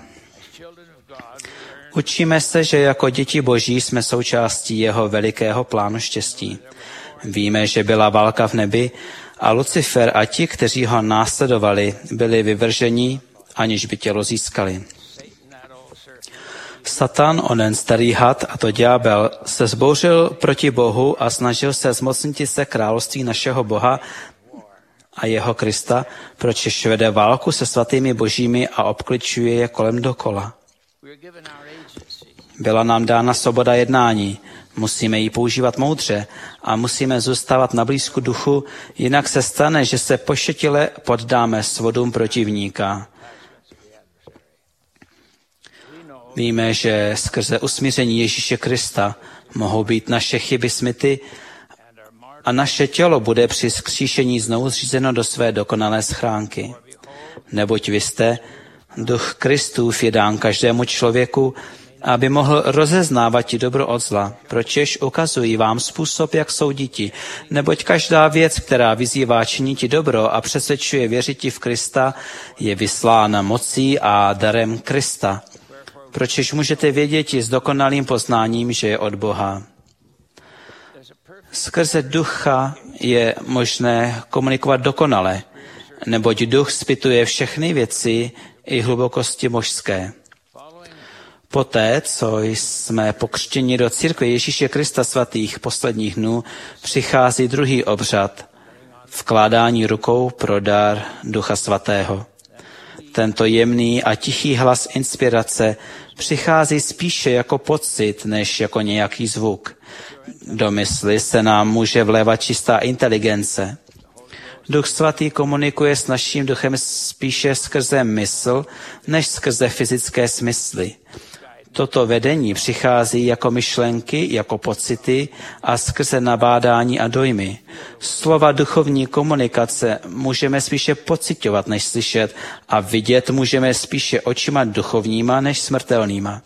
Učíme se, že jako děti Boží jsme součástí jeho velikého plánu štěstí. Víme, že byla válka v nebi a Lucifer a ti, kteří ho následovali, byli vyvrženi, aniž by tělo získali. Satan, onen starý had, a to ďábel, se zbouřil proti Bohu a snažil se zmocnit se království našeho Boha a jeho Krista, proč vede válku se svatými božími a obkličuje je kolem dokola. Byla nám dána svoboda jednání, musíme ji používat moudře a musíme zůstávat na blízku duchu, jinak se stane, že se pošetile poddáme svodům protivníka. Víme, že skrze usmíření Ježíše Krista mohou být naše chyby smyty a naše tělo bude při vzkříšení znovu zřízeno do své dokonalé schránky. Neboť vy jste, duch Kristův je dán každému člověku, aby mohl rozeznávat dobro od zla. Pročež ukazují vám způsob, jak souditi, neboť každá věc, která vyzývá činiti dobro a přesvědčuje věřiti v Krista, je vyslána mocí a darem Krista. Pročež můžete vědět i s dokonalým poznáním, že je od Boha. Skrze ducha je možné komunikovat dokonale, neboť duch zpytuje všechny věci i hlubokosti možské. Poté, co jsme pokřtěni do církve Ježíše Krista svatých posledních dnů, přichází druhý obřad, vkládání rukou pro dar Ducha Svatého. Tento jemný a tichý hlas inspirace přichází spíše jako pocit, než jako nějaký zvuk. Do mysli se nám může vlévat čistá inteligence. Duch Svatý komunikuje s naším duchem spíše skrze mysl, než skrze fyzické smysly. Toto vedení přichází jako myšlenky, jako pocity a skrze nabádání a dojmy. Slova duchovní komunikace můžeme spíše pociťovat, než slyšet, a vidět můžeme spíše očima duchovníma, než smrtelnýma.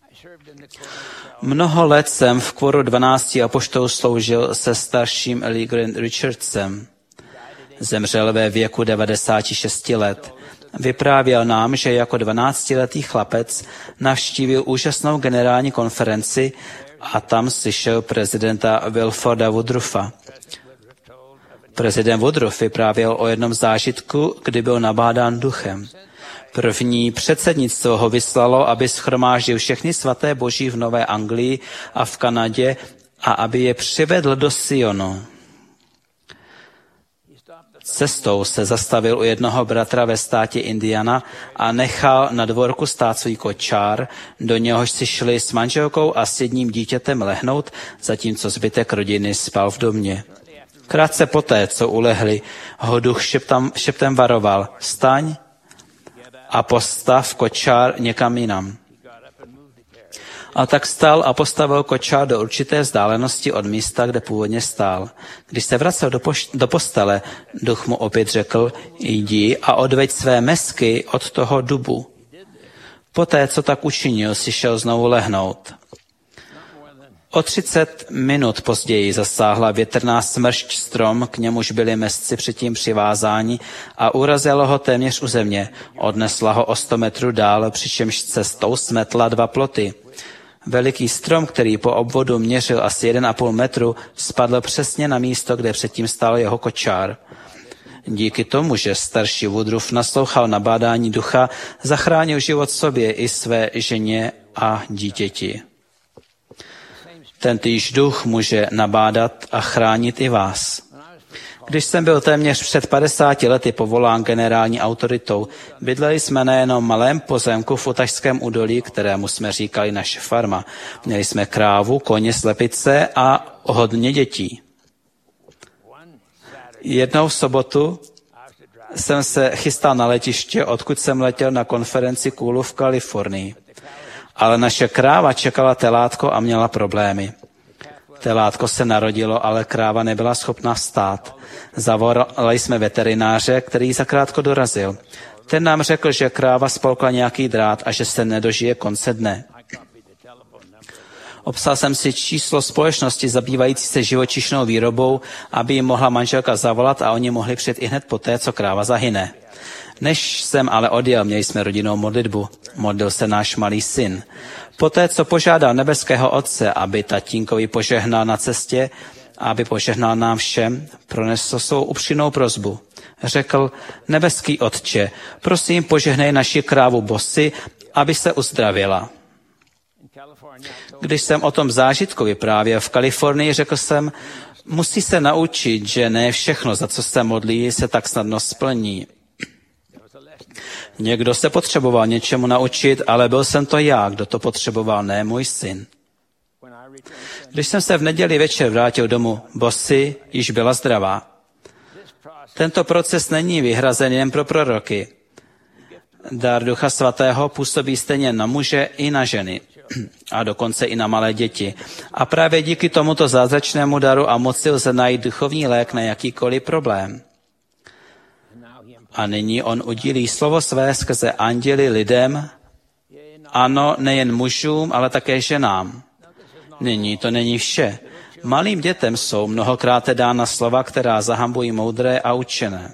Mnoho let jsem v Kvoru 12 apoštolů sloužil se starším Lee Grant Richardsem. Zemřel ve věku 96 let. Vyprávěl nám, že jako 12letý chlapec navštívil úžasnou generální konferenci a tam slyšel prezidenta Wilforda Woodruffa. Prezident Woodruff vyprávěl o jednom zážitku, kdy byl nabádán duchem. První předsednictvo ho vyslalo, aby shromáždil všechny svaté boží v Nové Anglii a v Kanadě a aby je přivedl do Sionu. Cestou se zastavil u jednoho bratra ve státě Indiana a nechal na dvorku stát svůj kočár, do něhož si šli s manželkou a s jedním dítětem lehnout, zatímco zbytek rodiny spal v domě. Krátce poté, co ulehli, ho duch šeptem varoval: Vstaň a postav kočár někam jinam. A tak vstal a postavil kočár do určité vzdálenosti od místa, kde původně stál. Když se vracel do postele, duch mu opět řekl: Jdi a odveď své mesky od toho dubu. Poté, co tak učinil, si šel znovu lehnout. O 30 minut později zasáhla větrná smršť strom, k němuž byli mesci předtím přivázáni, a urazilo ho téměř u země. Odnesla ho o 100 metrů dál, přičemž cestou smetla 2 ploty. Veliký strom, který po obvodu měřil asi 1,5 metru, spadl přesně na místo, kde předtím stál jeho kočár. Díky tomu, že starší Woodruff naslouchal nabádání ducha, zachránil život sobě i své ženě a dítěti. Tentýž duch může nabádat a chránit i vás. Když jsem byl téměř před 50 lety povolán generální autoritou, bydleli jsme na jenom malém pozemku v Utašském údolí, kterému jsme říkali naše farma. Měli jsme krávu, koně, slepice a hodně dětí. Jednou v sobotu jsem se chystal na letiště, odkud jsem letěl na konferenci Koolu v Kalifornii. Ale naše kráva čekala telátko a měla problémy. Telátko se narodilo, ale kráva nebyla schopná vstát. Zavolali jsme veterináře, který zakrátko dorazil. Ten nám řekl, že kráva spolkla nějaký drát a že se nedožije konce dne. Obsal jsem si číslo společnosti zabývající se živočišnou výrobou, aby jim mohla manželka zavolat a oni mohli přijet i hned poté, co kráva zahyne. Než jsem ale odjel, měli jsme rodinnou modlitbu. Modlil se náš malý syn. Poté, co požádal nebeského Otce, aby tatínkovi požehnal na cestě a aby požehnal nám všem, pronesl svou upřímnou prosbu. Řekl: Nebeský Otče, prosím, požehnej naši krávu Bossy, aby se uzdravila. Když jsem o tom zážitku vyprávěl v Kalifornii, řekl jsem: musí se naučit, že ne všechno, za co se modlí, se tak snadno splní. Někdo se potřeboval něčemu naučit, ale byl jsem to já, kdo to potřeboval, ne můj syn. Když jsem se v neděli večer vrátil domů, Bossy již byla zdravá. Tento proces není vyhrazen jen pro proroky. Dar Ducha Svatého působí stejně na muže i na ženy, a dokonce i na malé děti. A právě díky tomuto zázračnému daru a moci lze najít duchovní lék na jakýkoliv problém. A nyní on udílí slovo své skrze anděli lidem, ano, nejen mužům, ale také ženám. Nyní to není vše. Malým dětem jsou mnohokrát dána slova, která zahambují moudré a učené.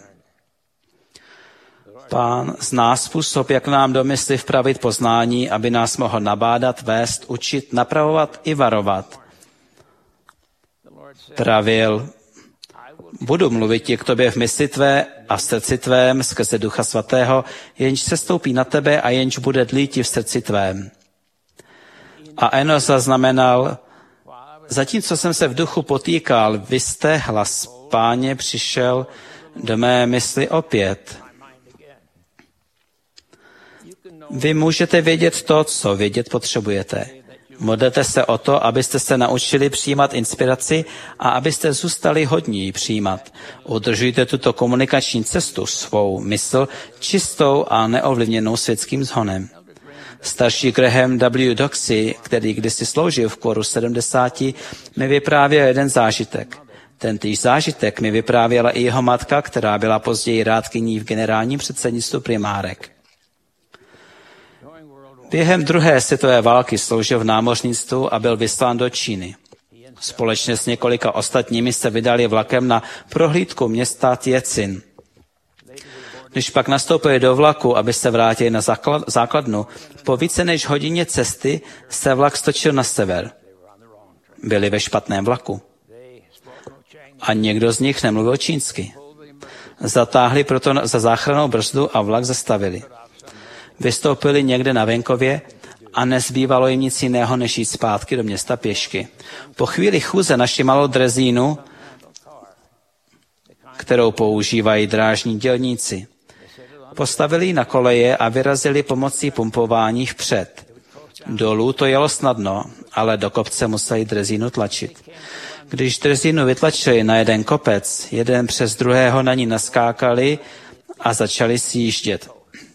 Pán zná způsob, jak nám do mysli vpravit poznání, aby nás mohl nabádat, vést, učit, napravovat i varovat. Pravil: budu mluvit ti k tobě v mysli tvé a v srdci tvém skrze Ducha Svatého, jenž se stoupí na tebe a jenž bude dlíti v srdci tvém. A Enos zaznamenal: zatímco jsem se v duchu potýkal, vy jste, hlas Páně, přišel do mé mysli opět. Vy můžete vědět to, co vědět potřebujete. Modlete se o to, abyste se naučili přijímat inspiraci a abyste zůstali hodní přijímat. Udržujte tuto komunikační cestu, svou mysl, čistou a neovlivněnou světským zhonem. Starší Graham W. Doxy, který kdysi sloužil v Kóru 70, mi vyprávěl jeden zážitek. Tentýž zážitek mi vyprávěla i jeho matka, která byla později rádkyní v generálním předsednictvu primárek. Během druhé světové války sloužil v námořnictvu a byl vyslán do Číny. Společně s několika ostatními se vydali vlakem na prohlídku města Tiecin. Když pak nastoupili do vlaku, aby se vrátili na základnu, po více než hodině cesty se vlak stočil na sever. Byli ve špatném vlaku. A někdo z nich nemluvil čínsky. Zatáhli proto za záchrannou brzdu a vlak zastavili. Vystoupili někde na venkově a nezbývalo jim nic jiného, než jít zpátky do města pěšky. Po chvíli chůze naši malou drezínu, kterou používají drážní dělníci, postavili ji na koleje a vyrazili pomocí pumpování vpřed. Dolů to jelo snadno, ale do kopce museli drezínu tlačit. Když drezínu vytlačili na jeden kopec, jeden přes druhého na ní naskákali a začali sjíždět.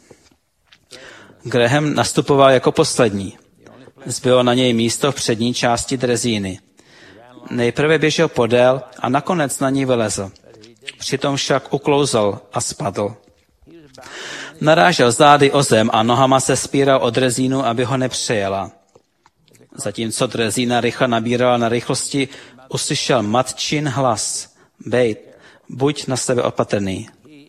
Graham nastupoval jako poslední. Zbylo na něj místo v přední části drezíny. Nejprve běžel podél a nakonec na ní vylezl. Přitom však uklouzl a spadl. Narážel zády o zem a nohama se spíral o drezínu, aby ho nepřejela. Zatímco drezína rychle nabírala na rychlosti, uslyšel matčin hlas. Bejt, buď na sebe opatrný.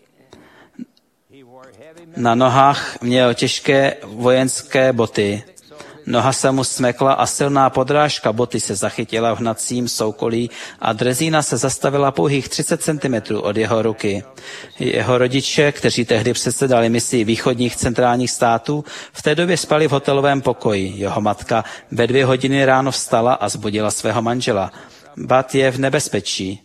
Na nohách měl těžké vojenské boty. Noha se mu smekla a silná podrážka boty se zachytila v hnacím soukolí a drezína se zastavila pouhých 30 cm od jeho ruky. Jeho rodiče, kteří tehdy předsedali misi východních centrálních států, v té době spali v hotelovém pokoji. Jeho matka ve 2 hodiny ráno vstala a zbudila svého manžela. Bat je v nebezpečí.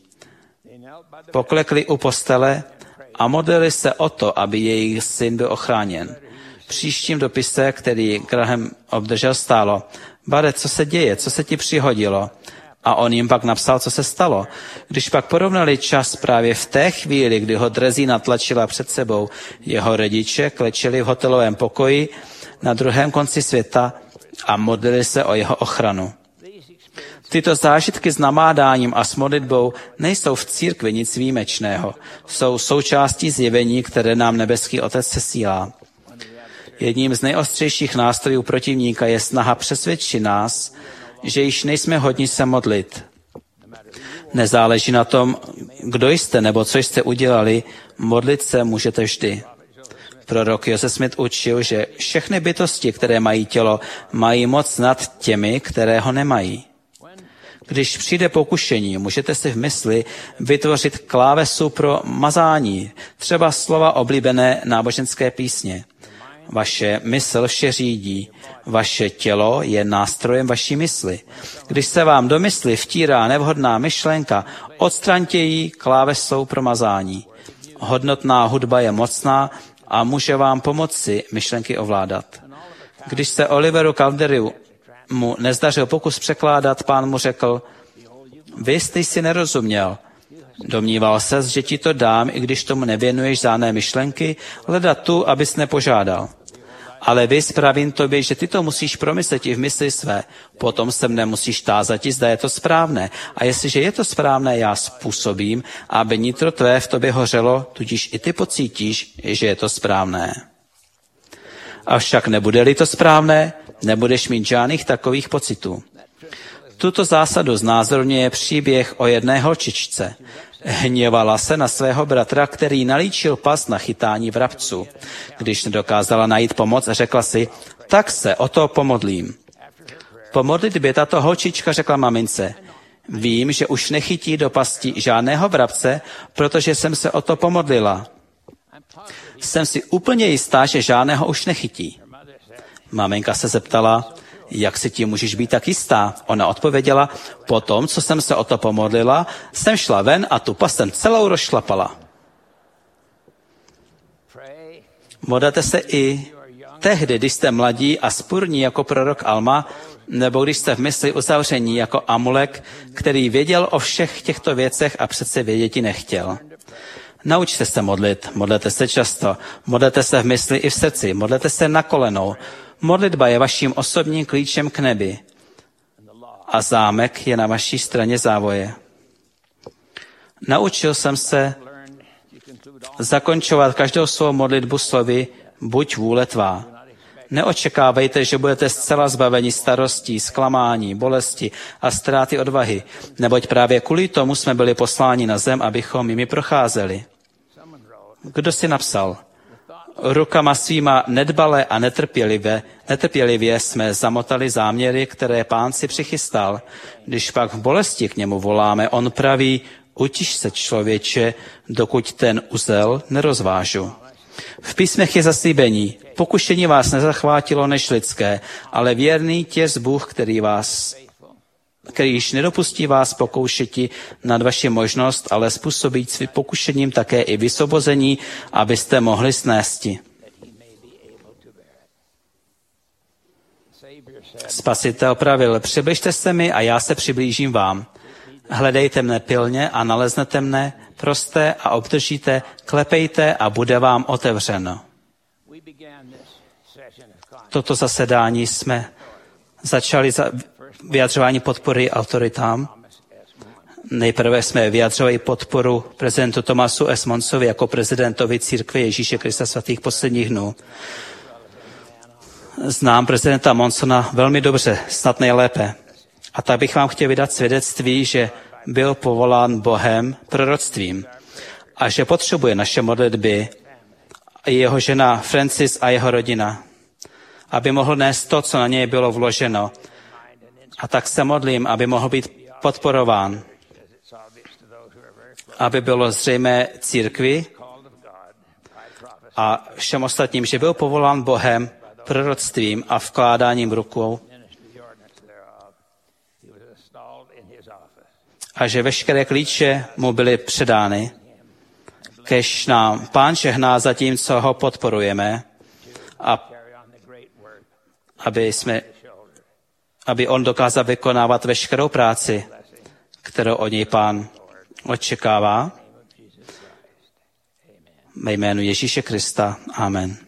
Poklekli u postele a modlili se o to, aby jejich syn byl ochráněn. V příštím dopise, který Graham obdržel, stálo: Bare, co se děje, co se ti přihodilo? A on jim pak napsal, co se stalo. Když pak porovnali čas právě v té chvíli, kdy ho drezína tlačila před sebou, jeho rodiče klečeli v hotelovém pokoji na druhém konci světa a modlili se o jeho ochranu. Tyto zážitky s namádáním a s modlitbou nejsou v církvi nic výjimečného. Jsou součástí zjevení, které nám nebeský Otec sesílá. Jedním z nejostřejších nástrojů protivníka je snaha přesvědčit nás, že již nejsme hodni se modlit. Nezáleží na tom, kdo jste nebo co jste udělali, modlit se můžete vždy. Prorok Joseph Smith učil, že všechny bytosti, které mají tělo, mají moc nad těmi, které ho nemají. Když přijde pokušení, můžete si v mysli vytvořit klávesu pro mazání, třeba slova oblíbené náboženské písně. Vaše mysl vše řídí, vaše tělo je nástrojem vaší mysli. Když se vám do mysli vtírá nevhodná myšlenka, odstraňte ji klávesou pro mazání. Hodnotná hudba je mocná a může vám pomoci myšlenky ovládat. Když se Oliveru Calderiu mu nezdařil pokus překládat, Pán mu řekl: Vy jste si nerozuměl. Domníval ses, že ti to dám, i když tomu nevěnuješ žádné myšlenky, leda tu, abys nepožádal. Ale vy spravím tobě, že ty to musíš promyslet i v mysli své. Potom se mne musíš tázat, zda je to správné. A jestliže je to správné, já způsobím, aby nitro tvé v tobě hořelo, tudíž i ty pocítíš, že je to správné. Avšak nebude-li to správné, nebudeš mít žádných takových pocitů. Tuto zásadu znázorňuje příběh o jedné holčičce. Hněvala se na svého bratra, který nalíčil pas na chytání vrabců. Když nedokázala najít pomoc, řekla si: tak se o to pomodlím. Po modlitbě tato holčička řekla mamince: vím, že už nechytí do pasti žádného vrabce, protože jsem se o to pomodlila. Jsem si úplně jistá, že žádného už nechytí. Maminka se zeptala: jak si tím můžeš být tak jistá? Ona odpověděla: potom, co jsem se o to pomodlila, jsem šla ven a tu past jsem celou rozšlapala. Modlete se i tehdy, když jste mladí a spurní jako prorok Alma, nebo když jste v mysli uzavření jako Amulek, který věděl o všech těchto věcech a přece věděti nechtěl. Naučte se modlit, modlete se často, modlete se v mysli i v srdci, modlete se na kolenou. Modlitba je vaším osobním klíčem k nebi a zámek je na vaší straně závoje. Naučil jsem se zakončovat každou svou modlitbu slovy: buď vůle tvá. Neočekávejte, že budete zcela zbaveni starostí, zklamání, bolesti a ztráty odvahy, neboť právě kvůli tomu jsme byli posláni na zem, abychom jimi procházeli. Kdo si napsal: Rukama svýma nedbale a netrpělivě jsme zamotali záměry, které Pán si přichystal. Když pak v bolesti k němu voláme, on praví, utiš se, člověče, dokud ten uzel nerozvážu. V písmech je zaslíbení. Pokušení vás nezachvátilo než lidské, ale věrný těz Bůh, který již nedopustí vás pokoušeti nad vaši možnost, ale způsobí svým pokušením také i vysvobození, abyste mohli snésti. Spasitel pravil, přibližte se mi a já se přiblížím vám. Hledejte mne pilně a naleznete mne, proste a obdržíte, klepejte a bude vám otevřeno. Toto zasedání jsme začali vyjadřování podpory autoritám. Nejprve jsme vyjadřovali podporu prezidentu Thomasu S. Monsovi jako prezidentovi Církve Ježíše Krista svatých posledních dnů. Znám prezidenta Monsona velmi dobře, snad nejlépe. A tak bych vám chtěl vydat svědectví, že byl povolán Bohem proroctvím a že potřebuje naše modlitby jeho žena Francis a jeho rodina, aby mohl nést to, co na něj bylo vloženo. A tak se modlím, aby mohl být podporován, aby bylo zřejmé církvi a všem ostatním, že byl povolán Bohem proroctvím a vkládáním rukou a že veškeré klíče mu byly předány, kež nám Pán žehná za tím, co ho podporujeme, a aby on dokázal vykonávat veškerou práci, kterou od něj Pán očekává. Ve jménu Ježíše Krista. Amen.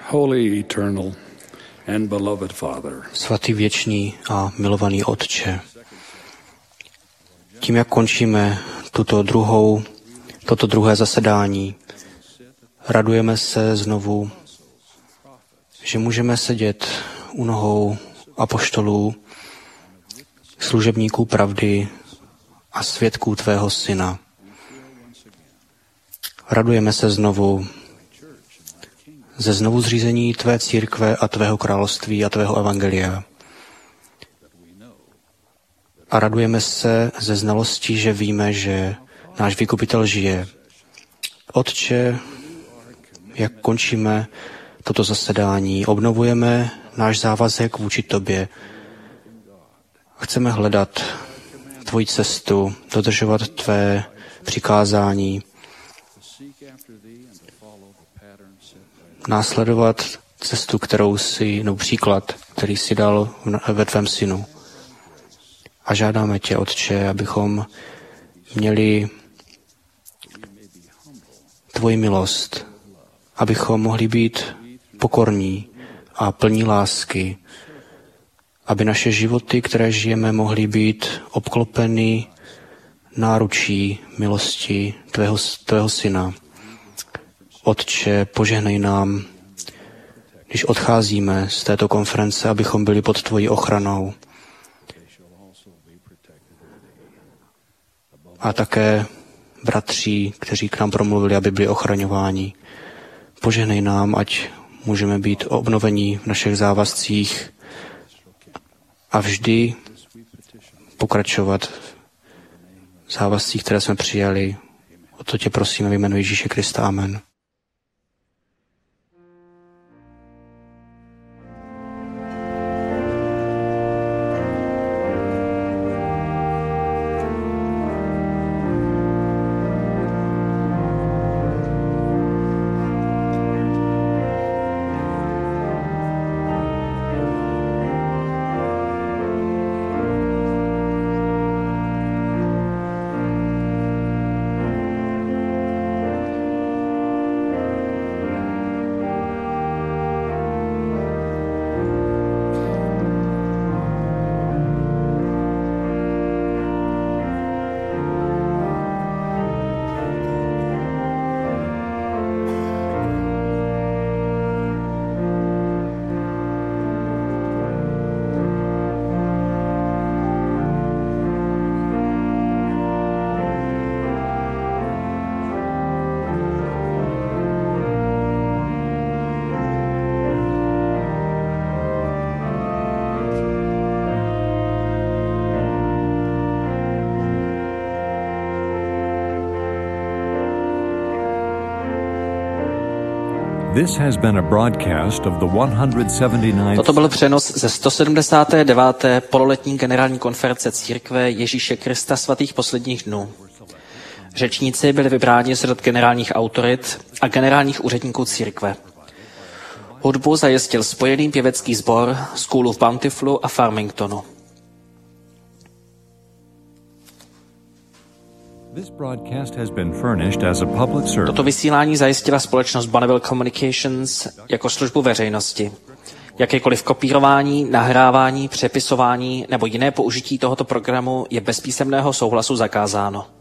Holy, eternal, and beloved Father. Svatý věčný a milovaný Otče, tím, jak končíme toto druhé zasedání, radujeme se znovu, že můžeme sedět u nohou apoštolů, služebníků pravdy a svědků tvého syna. Radujeme se znovu ze znovu zřízení tvé církve a tvého království a tvého evangelia. A radujeme se ze znalosti, že víme, že náš vykupitel žije. Otče, jak končíme toto zasedání, obnovujeme náš závazek vůči tobě. Chceme hledat tvoji cestu, dodržovat tvé přikázání, následovat cestu, nebo příklad, který jsi dal ve tvém synu. A žádáme tě, Otče, abychom měli tvoji milost, abychom mohli být pokorní a plní lásky, aby naše životy, které žijeme, mohly být obklopeny náručí milosti tvého syna. Otče, požehnej nám, když odcházíme z této konference, abychom byli pod tvojí ochranou. A také bratří, kteří k nám promluvili, aby byli ochraňováni. Požehnej nám, ať můžeme být obnoveni v našich závazcích a vždy pokračovat v závazcích, které jsme přijali. O to tě prosíme v jménu Ježíše Krista. Amen. Toto byl přenos ze 179. pololetní generální konference církve Ježíše Krista svatých posledních dnů. Řečníci byli vybráni z řad generálních autorit a generálních úředníků církve. Hudbu zajistil spojený pěvecký sbor School of Bountifulu a Farmingtonu. Toto vysílání zajistila společnost Bonneville Communications jako službu veřejnosti. Jakékoliv kopírování, nahrávání, přepisování nebo jiné použití tohoto programu je bez písemného souhlasu zakázáno.